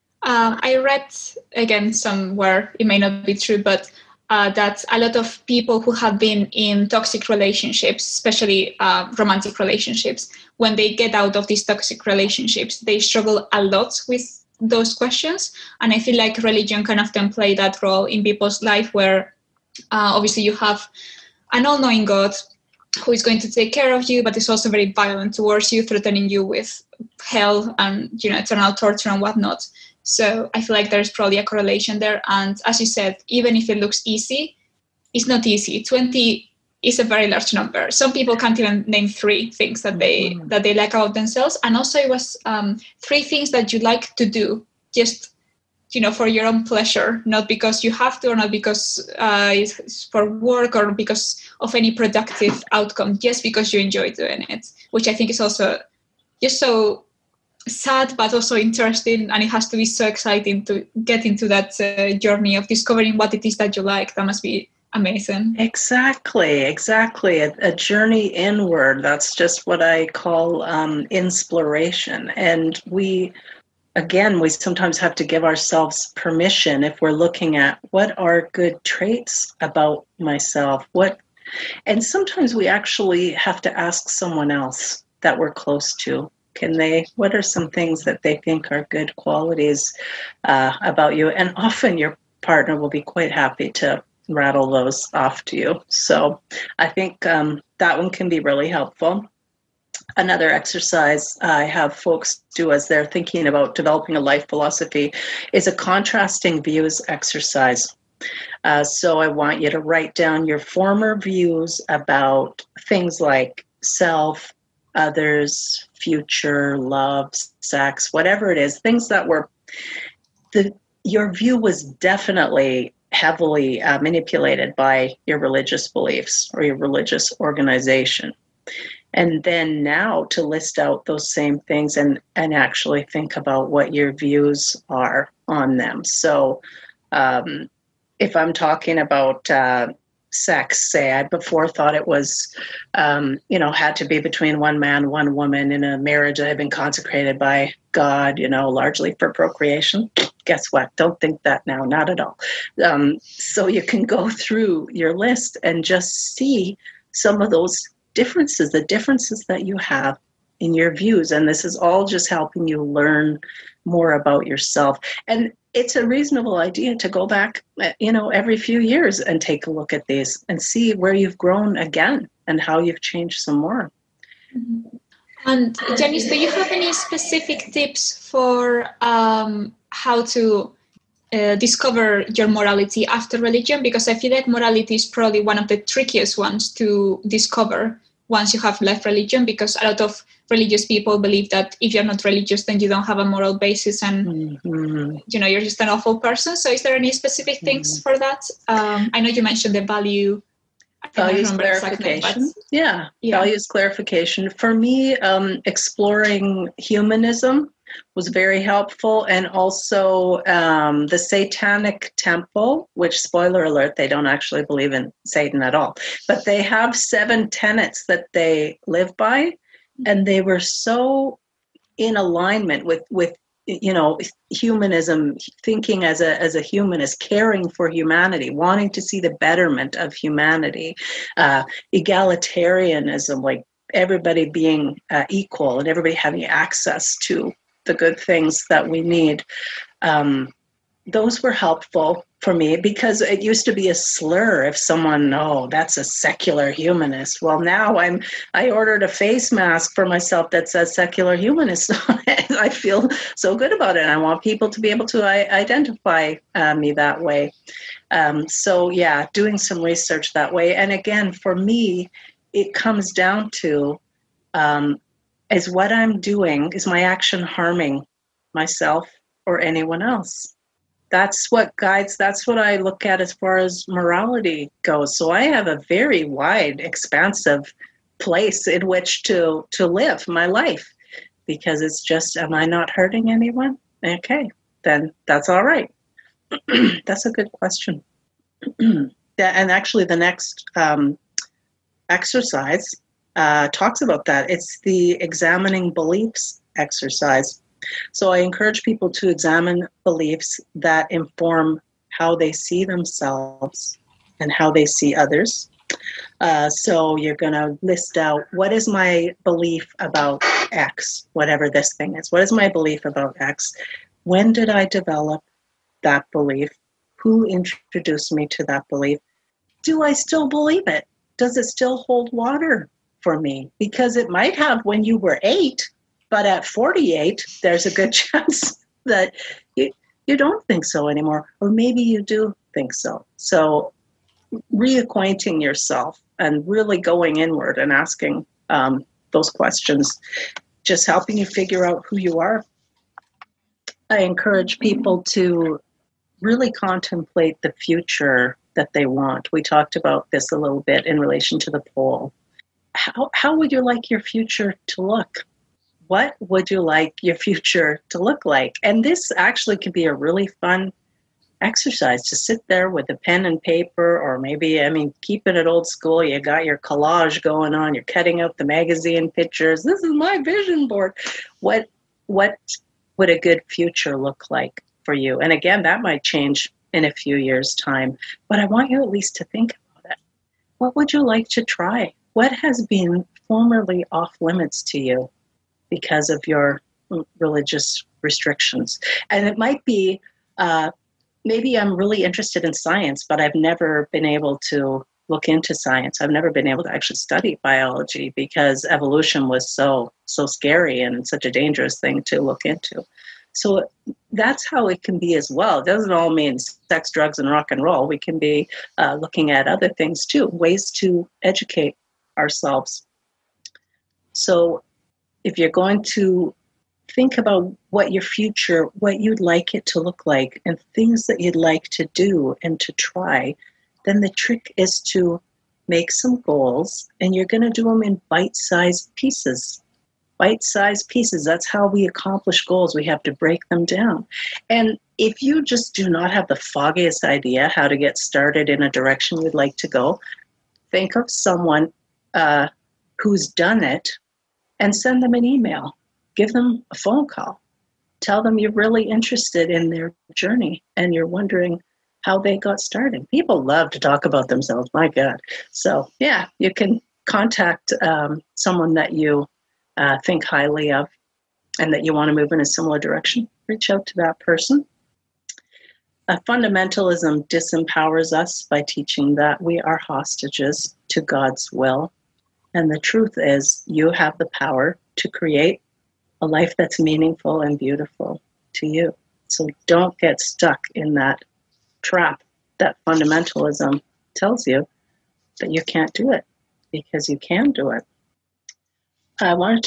I read, again, somewhere, it may not be true, but that a lot of people who have been in toxic relationships, especially romantic relationships, when they get out of these toxic relationships, they struggle a lot with those questions. And I feel like religion can often play that role in people's life, where obviously you have an all-knowing God who is going to take care of you, but is also very violent towards you, threatening you with hell and eternal torture and whatnot. So I feel like there's probably a correlation there. And as you said, even if it looks easy, it's not easy. 20 is a very large number. Some people can't even name 3 things that they like about themselves. And also it was 3 things that you like to do, just for your own pleasure, not because you have to, or not because it's for work or because of any productive outcome, just because you enjoy doing it, which I think is also just so sad, but also interesting. And it has to be so exciting to get into that journey of discovering what it is that you like. That must be amazing. Exactly. A journey inward. That's just what I call inspiration. And we sometimes have to give ourselves permission if we're looking at what are good traits about myself. And sometimes we actually have to ask someone else that we're close to. What are some things that they think are good qualities about you? And often your partner will be quite happy to rattle those off to you. So I think that one can be really helpful. Another exercise I have folks do as they're thinking about developing a life philosophy is a contrasting views exercise. So I want you to write down your former views about things like self, others, future, love, sex, whatever it is, things that your view was definitely heavily manipulated by your religious beliefs or your religious organization. And then now to list out those same things and actually think about what your views are on them. So if I'm talking about sex, say I before thought it was, had to be between one man, one woman in a marriage that had been consecrated by God, largely for procreation. Guess what? Don't think that now, not at all. So you can go through your list and just see some of those differences, the differences that you have in your views. And this is all just helping you learn more about yourself. And it's a reasonable idea to go back, every few years and take a look at these and see where you've grown again and how you've changed some more. Mm-hmm. And Janice, do you have any specific tips for how to discover your morality after religion? Because I feel like morality is probably one of the trickiest ones to discover once you have left religion, because a lot of religious people believe that if you're not religious, then you don't have a moral basis and, you're just an awful person. So is there any specific things for that? I know you mentioned the values clarification. Values clarification. For me, exploring humanism was very helpful. And also the Satanic Temple, which, spoiler alert, they don't actually believe in Satan at all. But they have 7 tenets that they live by. And they were so in alignment with humanism, thinking as a humanist, caring for humanity, wanting to see the betterment of humanity, egalitarianism, like everybody being equal and everybody having access to the good things that we need. those were helpful for me because it used to be a slur if someone, oh, that's a secular humanist. Well, now I ordered a face mask for myself that says secular humanist on it. I feel so good about it. And I want people to be able to identify me that way. So yeah, doing some research that way. And again, for me, it comes down to, is what I'm doing, is my action harming myself or anyone else? That's what guides, that's what I look at as far as morality goes. So I have a very wide, expansive place in which to live my life, because it's just, am I not hurting anyone? Okay, then that's all right. That's a good question. And actually the next exercise talks about that. It's the examining beliefs exercise. So I encourage people to examine beliefs that inform how they see themselves and how they see others. So you're going to list out, what is my belief about X, whatever this thing is? What is my belief about X? When did I develop that belief? Who introduced me to that belief? Do I still believe it? Does it still hold water for me? Because it might have when you were 8, but at 48, there's a good chance that you don't think so anymore, or maybe you do think so. So reacquainting yourself and really going inward and asking those questions, just helping you figure out who you are. I encourage people to really contemplate the future that they want. We talked about this a little bit in relation to the poll. How would you like your future to look? What would you like your future to look like? And this actually could be a really fun exercise to sit there with a pen and paper, or maybe, keeping it old school. You got your collage going on. You're cutting out the magazine pictures. This is my vision board. What would a good future look like for you? And again, that might change in a few years' time, but I want you at least to think about it. What would you like to try? What has been formerly off limits to you because of your religious restrictions? And it might be, maybe I'm really interested in science, but I've never been able to look into science. I've never been able to actually study biology because evolution was so scary and such a dangerous thing to look into. So that's how it can be as well. It doesn't all mean sex, drugs, and rock and roll. We can be looking at other things too, ways to educate ourselves. So if you're going to think about what your future, what you'd like it to look like, and things that you'd like to do and to try, then the trick is to make some goals, and you're going to do them in bite-sized pieces. Bite-sized pieces, that's how we accomplish goals. We have to break them down. And if you just do not have the foggiest idea how to get started in a direction you'd like to go, think of someone who's done it and send them an email. Give them a phone call. Tell them you're really interested in their journey and you're wondering how they got started. People love to talk about themselves, my God. So yeah, you can contact someone that you think highly of and that you want to move in a similar direction. Reach out to that person. Fundamentalism disempowers us by teaching that we are hostages to God's will. And the truth is, you have the power to create a life that's meaningful and beautiful to you. So don't get stuck in that trap that fundamentalism tells you that you can't do it, because you can do it. I wanted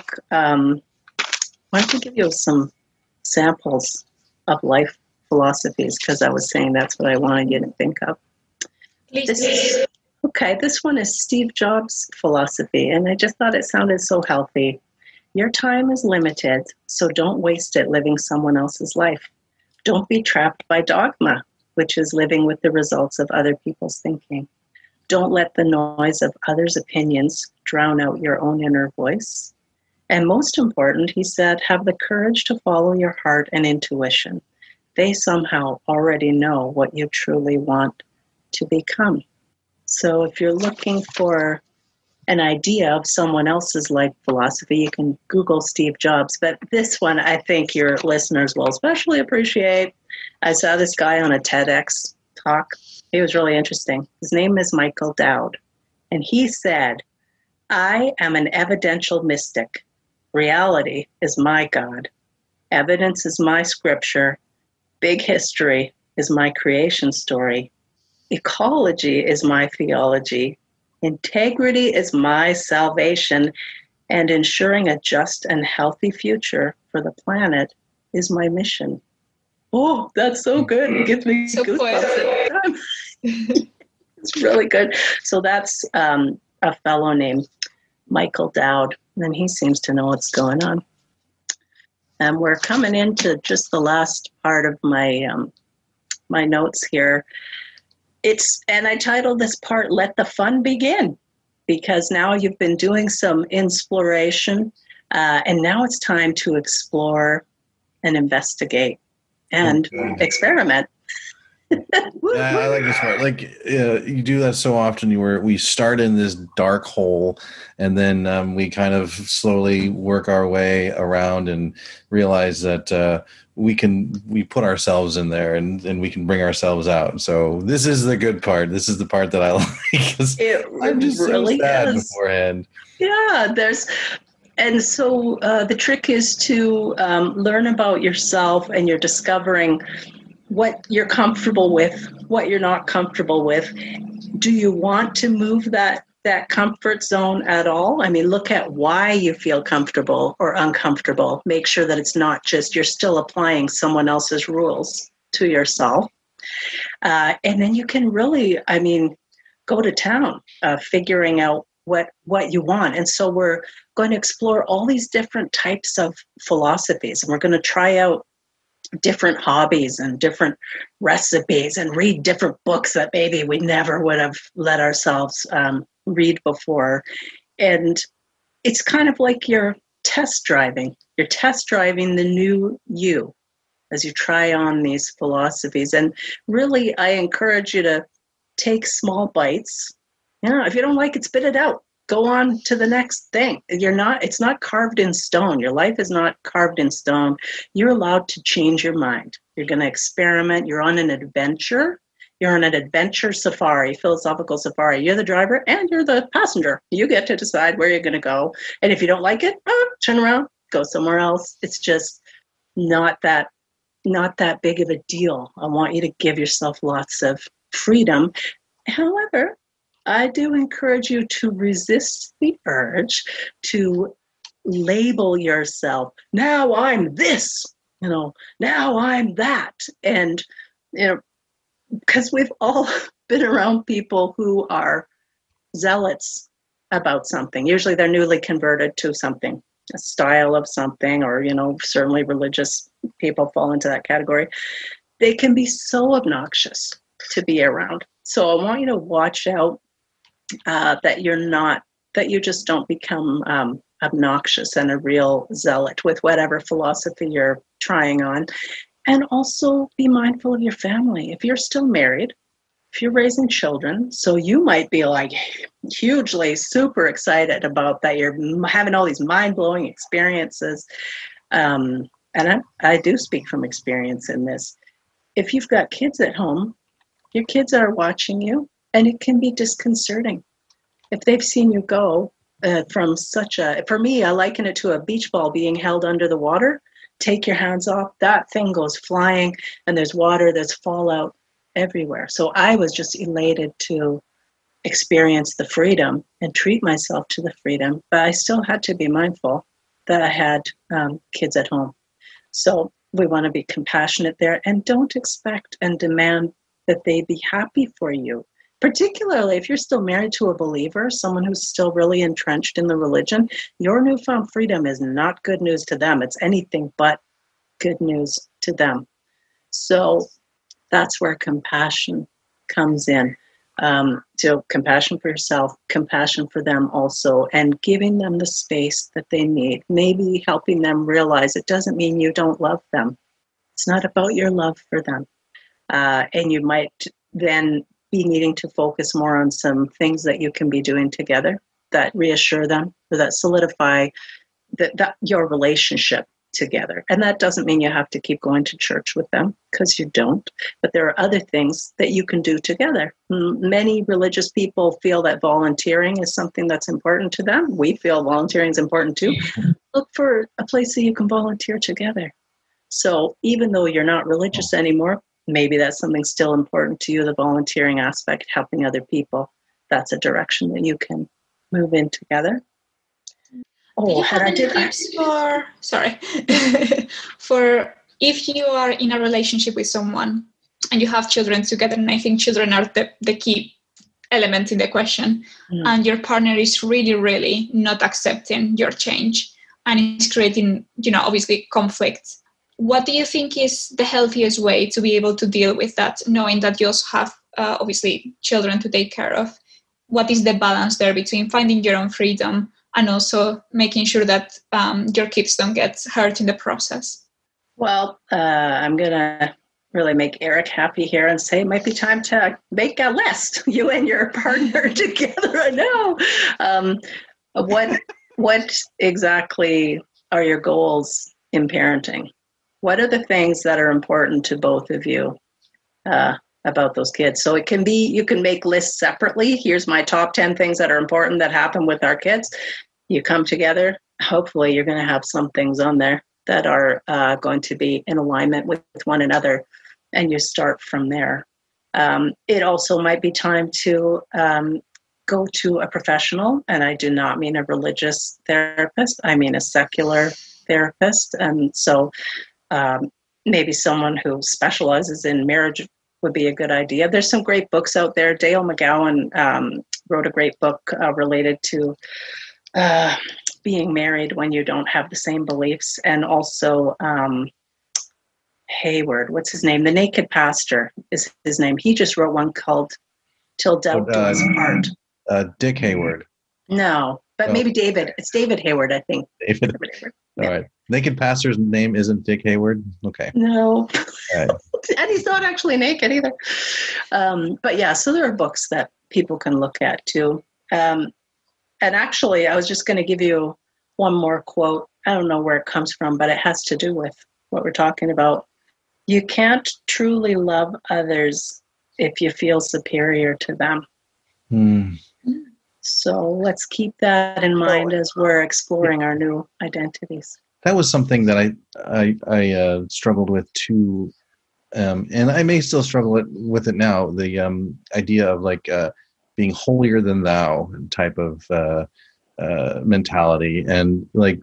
to give you some samples of life philosophies, because I was saying that's what I wanted you to think of. This one is Steve Jobs' philosophy, and I just thought it sounded so healthy. Your time is limited, so don't waste it living someone else's life. Don't be trapped by dogma, which is living with the results of other people's thinking. Don't let the noise of others' opinions drown out your own inner voice. And most important, he said, have the courage to follow your heart and intuition. They somehow already know what you truly want to become. So if you're looking for an idea of someone else's life philosophy, you can Google Steve Jobs. But this one, I think your listeners will especially appreciate. I saw this guy on a TEDx talk. He was really interesting. His name is Michael Dowd. And he said, I am an evidential mystic. Reality is my God. Evidence is my scripture. Big history is my creation story. Ecology is my theology. Integrity is my salvation. And ensuring a just and healthy future for the planet is my mission. Oh, that's so good. It gives me So goosebumps every time. It's really good. So that's a fellow named Michael Dowd, and he seems to know what's going on. And we're coming into just the last part of my my notes here. And I titled this part, Let the Fun Begin, because now you've been doing some exploration, and now it's time to explore and investigate and experiment. I like this part. Like you do that so often. We start in this dark hole, and then we kind of slowly work our way around and realize that we put ourselves in there, and we can bring ourselves out. So this is the good part. This is the part that I like. I'm just really so sad beforehand. Yeah, and so the trick is to learn about yourself, and you're discovering what you're comfortable with, what you're not comfortable with. Do you want to move that comfort zone at all? I mean, look at why you feel comfortable or uncomfortable. Make sure that it's not just you're still applying someone else's rules to yourself. And then you can really, go to town figuring out what you want. And so we're going to explore all these different types of philosophies, and we're going to try out different hobbies and different recipes and read different books that maybe we never would have let ourselves read before. And it's kind of like you're test driving. You're test driving the new you as you try on these philosophies. And really, I encourage you to take small bites. If you don't like it, spit it out. Go on to the next thing. It's not carved in stone. Your life is not carved in stone. You're allowed to change your mind. You're going to experiment. You're on an adventure. You're on an adventure safari, philosophical safari. You're the driver and you're the passenger. You get to decide where you're going to go. And if you don't like it, turn around, go somewhere else. It's just not that big of a deal. I want you to give yourself lots of freedom. However, I do encourage you to resist the urge to label yourself. Now I'm this, now I'm that. And, because we've all been around people who are zealots about something. Usually they're newly converted to something, a style of something, or, certainly religious people fall into that category. They can be so obnoxious to be around. So I want you to watch out that you just don't become obnoxious and a real zealot with whatever philosophy you're trying on. And also be mindful of your family. If you're still married, if you're raising children, so you might be like hugely super excited about that you're having all these mind-blowing experiences. And I do speak from experience in this. If you've got kids at home, your kids are watching you, and it can be disconcerting. If they've seen you go for me, I liken it to a beach ball being held under the water. Take your hands off, that thing goes flying, and there's water, there's fallout everywhere. So I was just elated to experience the freedom and treat myself to the freedom, but I still had to be mindful that I had kids at home. So we want to be compassionate there, and don't expect and demand that they be happy for you. Particularly if you're still married to a believer, someone who's still really entrenched in the religion, your newfound freedom is not good news to them. It's anything but good news to them. So that's where compassion comes in. So compassion for yourself, compassion for them also, and giving them the space that they need. Maybe helping them realize it doesn't mean you don't love them. It's not about your love for them. And you might then be needing to focus more on some things that you can be doing together that reassure them or that solidify that your relationship. together. And that doesn't mean you have to keep going to church with them, because you don't. But there are other things that you can do together. Many religious people feel that volunteering is something that's important to them. We feel volunteering is important too. Look for a place that you can volunteer together. So even though you're not religious anymore, maybe that's something still important to you, the volunteering aspect, helping other people. That's a direction that you can move in together. Oh, for if you are in a relationship with someone and you have children together, and I think children are the key element in the question, and your partner is really, really not accepting your change and is creating, obviously conflict. What do you think is the healthiest way to be able to deal with that, knowing that you also have, obviously, children to take care of? What is the balance there between finding your own freedom and also making sure that your kids don't get hurt in the process? Well, I'm going to really make Eric happy here and say it might be time to make a list, you and your partner together. I know. What exactly are your goals in parenting? What are the things that are important to both of you about those kids? So it can be, you can make lists separately. Here's my top 10 things that are important that happen with our kids. You come together, hopefully you're going to have some things on there that are going to be in alignment with one another, and you start from there. It also might be time to go to a professional, and I do not mean a religious therapist, I mean a secular therapist. And so maybe someone who specializes in marriage would be a good idea. There's some great books out there. Dale McGowan wrote a great book related to being married when you don't have the same beliefs. And also Hayward, what's his name? The Naked Pastor is his name. He just wrote one called Till Doubt Do Us Part. Dick Hayward. No, but maybe David. It's David Hayward, I think. David. All right. Naked Pastor's name isn't Dick Hayward? Okay. No. All right. And he's not actually naked either. But yeah, so there are books that people can look at too. And actually, I was just going to give you one more quote. I don't know where it comes from, but it has to do with what we're talking about. You can't truly love others if you feel superior to them. So let's keep that in mind as we're exploring our new identities. That was something that I struggled with too, and I may still struggle with it now. The idea of like being holier than thou type of mentality, and like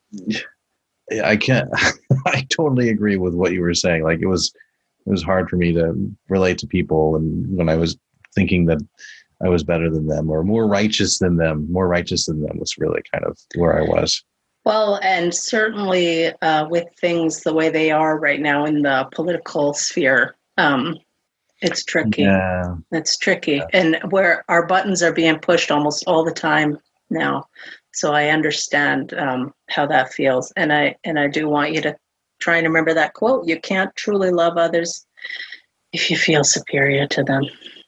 I can't. I totally agree with what you were saying. Like it was hard for me to relate to people, and when I was thinking that I was better than them or more righteous than them was really kind of where I was. Well, and certainly with things the way they are right now in the political sphere, it's tricky. Yeah. It's tricky. Yeah. And where our buttons are being pushed almost all the time now. So I understand how that feels. And I do want you to try and remember that quote. You can't truly love others if you feel superior to them.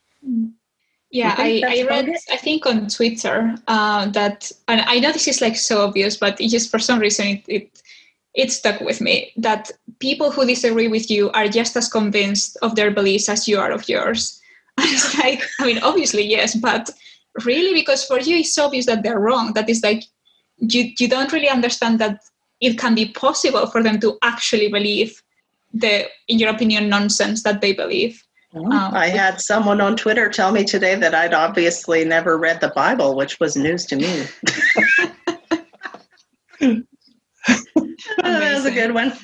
Yeah, I read, I think on Twitter that, and I know this is like so obvious, but it just for some reason it stuck with me, that people who disagree with you are just as convinced of their beliefs as you are of yours. And it's like, I mean, obviously, yes, but really, because for you it's obvious that they're wrong. That is like, you don't really understand that it can be possible for them to actually believe the, in your opinion, nonsense that they believe. I had someone on Twitter tell me today that I'd obviously never read the Bible, which was news to me. That was a good one.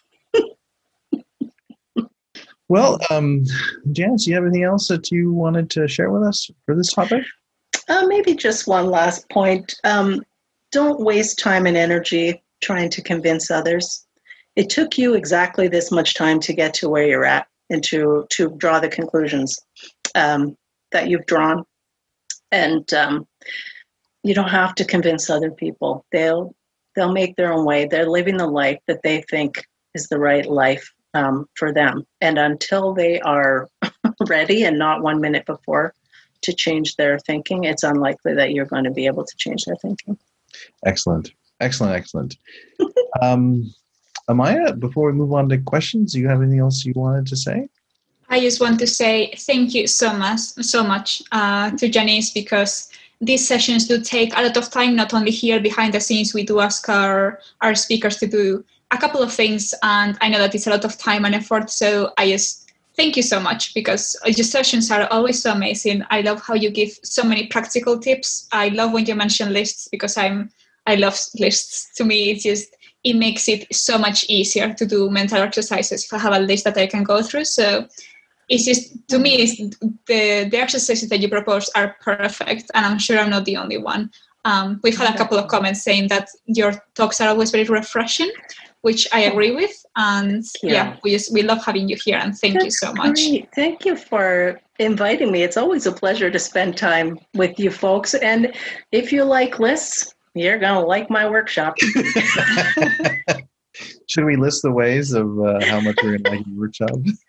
Well, Janice, do you have anything else that you wanted to share with us for this topic? Maybe just one last point. Don't waste time and energy trying to convince others. It took you exactly this much time to get to where you're at, and to draw the conclusions that you've drawn. And you don't have to convince other people. They'll make their own way. They're living the life that they think is the right life for them. And until they are ready, and not 1 minute before, to change their thinking, it's unlikely that you're going to be able to change their thinking. Excellent. Amaya, before we move on to questions, do you have anything else you wanted to say? I just want to say thank you so much to Janice, because these sessions do take a lot of time. Not only here behind the scenes, we do ask our speakers to do a couple of things, and I know that it's a lot of time and effort. So I just thank you so much, because your sessions are always so amazing. I love how you give so many practical tips. I love when you mention lists, because I love lists. To me, it makes it so much easier to do mental exercises if I have a list that I can go through. So it's just, to me, it's the exercises that you propose are perfect, and I'm sure I'm not the only one. We've had a couple of comments saying that your talks are always very refreshing, which I agree with. And we love having you here, and thank you so much. Great. Thank you for inviting me. It's always a pleasure to spend time with you folks. And if you like lists, you're going to like my workshop. Should we list the ways of how much we're going to like your workshop?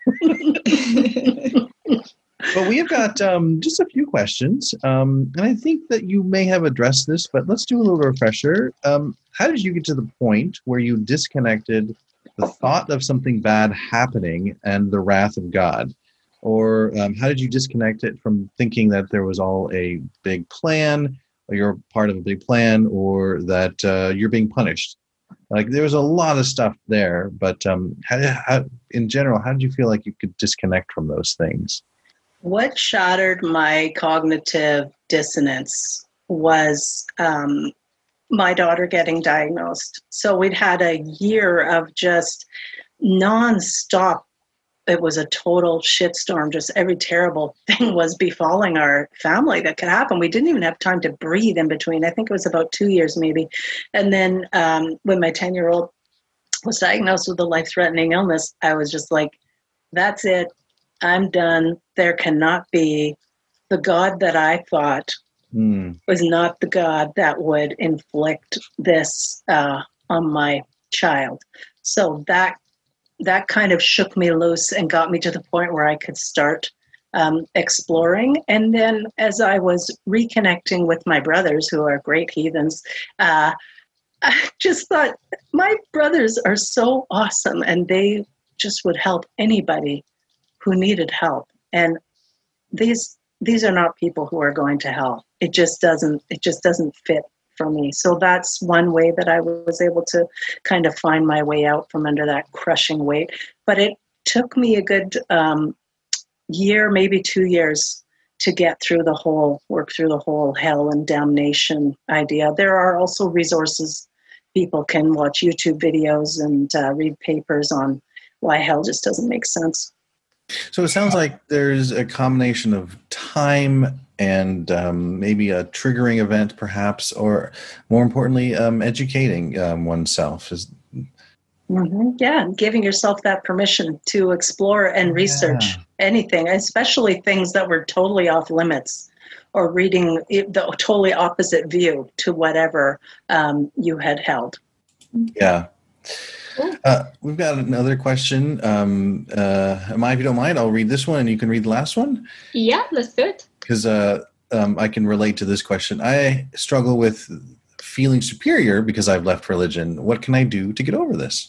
But we have got just a few questions. And I think that you may have addressed this, but let's do a little refresher. How did you get to the point where you disconnected the thought of something bad happening and the wrath of God? Or how did you disconnect it from thinking that there was all a big plan, or you're part of a big plan, or that you're being punished? Like, there was a lot of stuff there, but how, in general, how did you feel like you could disconnect from those things? What shattered my cognitive dissonance was my daughter getting diagnosed. So we'd had a year of just nonstop. It was a total shitstorm. Just every terrible thing was befalling our family that could happen. We didn't even have time to breathe in between. I think it was about 2 years maybe. And then when my 10-year-old was diagnosed with a life-threatening illness, I was just like, that's it. I'm done. There cannot be. The God that I thought was not the God that would inflict this on my child. So that kind of shook me loose and got me to the point where I could start exploring. And then as I was reconnecting with my brothers, who are great heathens, I just thought, my brothers are so awesome, and they just would help anybody who needed help. And these are not people who are going to hell. It just doesn't fit for me. So that's one way that I was able to kind of find my way out from under that crushing weight. But it took me a good year, maybe 2 years, to work through the whole hell and damnation idea. There are also resources. People can watch YouTube videos and read papers on why hell just doesn't make sense. So it sounds like there's a combination of time and maybe a triggering event, perhaps, or more importantly, educating oneself. Yeah, giving yourself that permission to explore and research anything, especially things that were totally off limits, or reading the totally opposite view to whatever you had held. Yeah. We've got another question. Amaya, if you don't mind, I'll read this one and you can read the last one. Yeah, let's do it. Because I can relate to this question. I struggle with feeling superior because I've left religion. What can I do to get over this?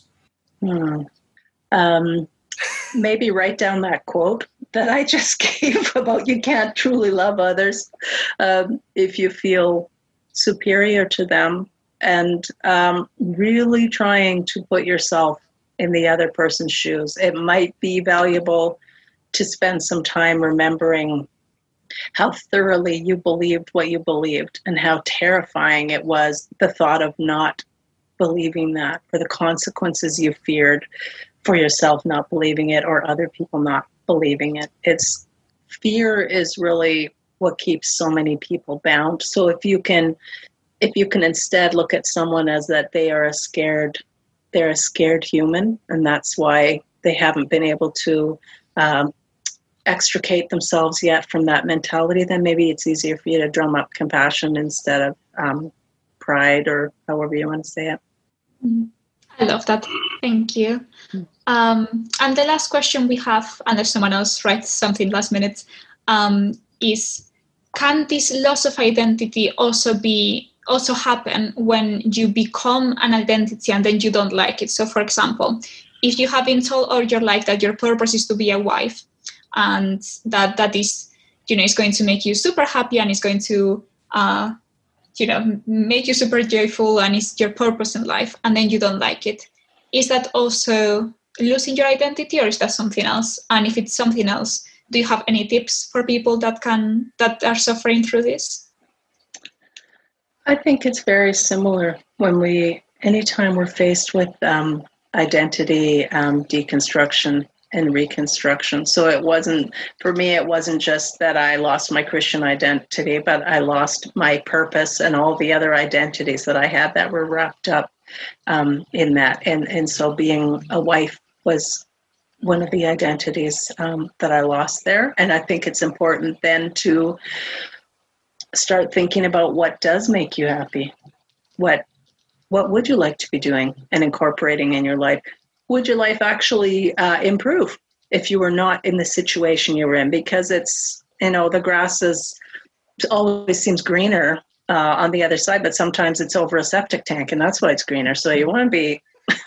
Maybe write down that quote that I just gave about you can't truly love others if you feel superior to them. And really trying to put yourself in the other person's shoes. It might be valuable to spend some time remembering how thoroughly you believed what you believed and how terrifying it was, the thought of not believing that, for the consequences you feared for yourself not believing it or other people not believing it. Fear is really what keeps so many people bound. So if you can instead look at someone as that they're a scared human, and that's why they haven't been able to extricate themselves yet from that mentality, then maybe it's easier for you to drum up compassion instead of pride, or however you want to say it. I love that. Thank you. And the last question we have, unless someone else writes something last minute, is, can this loss of identity also be also happen when you become an identity and then you don't like it. So, for example, if you have been told all your life that your purpose is to be a wife, and that is, is going to make you super happy and is going to, make you super joyful and is your purpose in life, and then you don't like it, is that also losing your identity, or is that something else? And if it's something else, do you have any tips for people that are suffering through this? I think it's very similar anytime we're faced with identity deconstruction and reconstruction. So for me, it wasn't just that I lost my Christian identity, but I lost my purpose and all the other identities that I had that were wrapped up in that. And so being a wife was one of the identities that I lost there. And I think it's important then to start thinking about what does make you happy. What would you like to be doing and incorporating in your life? Would your life actually improve if you were not in the situation you were in? Because it's, the grass always seems greener on the other side, but sometimes it's over a septic tank, and that's why it's greener. So you want to be,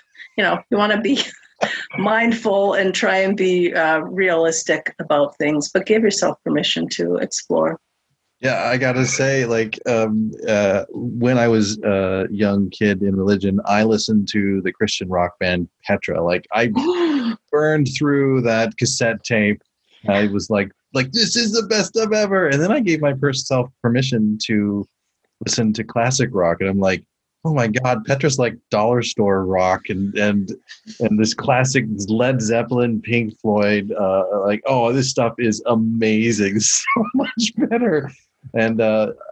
mindful and try and be realistic about things, but give yourself permission to explore. Yeah, I gotta say, when I was a young kid in religion, I listened to the Christian rock band Petra. I burned through that cassette tape. I was like, this is the best stuff ever. And then I gave myself permission to listen to classic rock, and I'm like, oh my God, Petra's like dollar store rock, and this classic Led Zeppelin, Pink Floyd. This stuff is amazing, so much better. And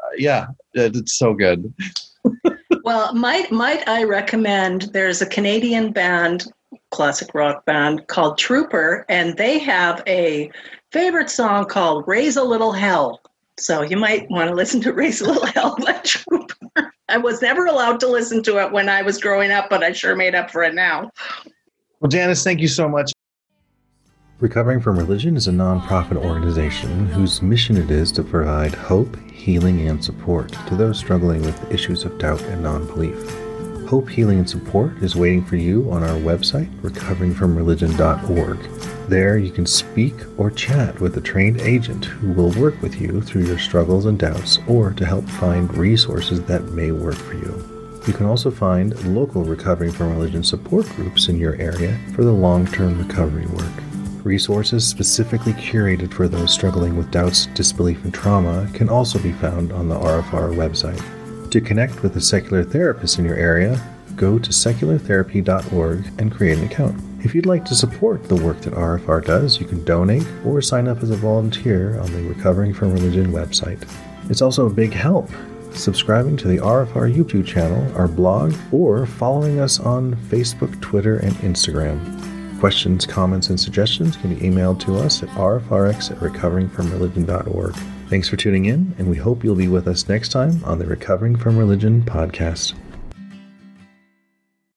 it's so good. Well, might I recommend, there's a Canadian band, classic rock band called Trooper, and they have a favorite song called Raise a Little Hell. So you might want to listen to Raise a Little Hell by Trooper. I was never allowed to listen to it when I was growing up, but I sure made up for it now. Well, Janice, thank you so much. Recovering from Religion is a nonprofit organization whose mission it is to provide hope, healing, and support to those struggling with issues of doubt and non-belief. Hope, healing, and support is waiting for you on our website, recoveringfromreligion.org. There you can speak or chat with a trained agent who will work with you through your struggles and doubts, or to help find resources that may work for you. You can also find local Recovering from Religion support groups in your area for the long-term recovery work. Resources specifically curated for those struggling with doubts, disbelief, and trauma can also be found on the RFR website. To connect with a secular therapist in your area, go to seculartherapy.org and create an account. If you'd like to support the work that RFR does, you can donate or sign up as a volunteer on the Recovering from Religion website. It's also a big help subscribing to the RFR YouTube channel, our blog, or following us on Facebook, Twitter, and Instagram. Questions, comments, and suggestions can be emailed to us at rfrx@recoveringfromreligion.org. Thanks for tuning in, and we hope you'll be with us next time on the Recovering from Religion podcast.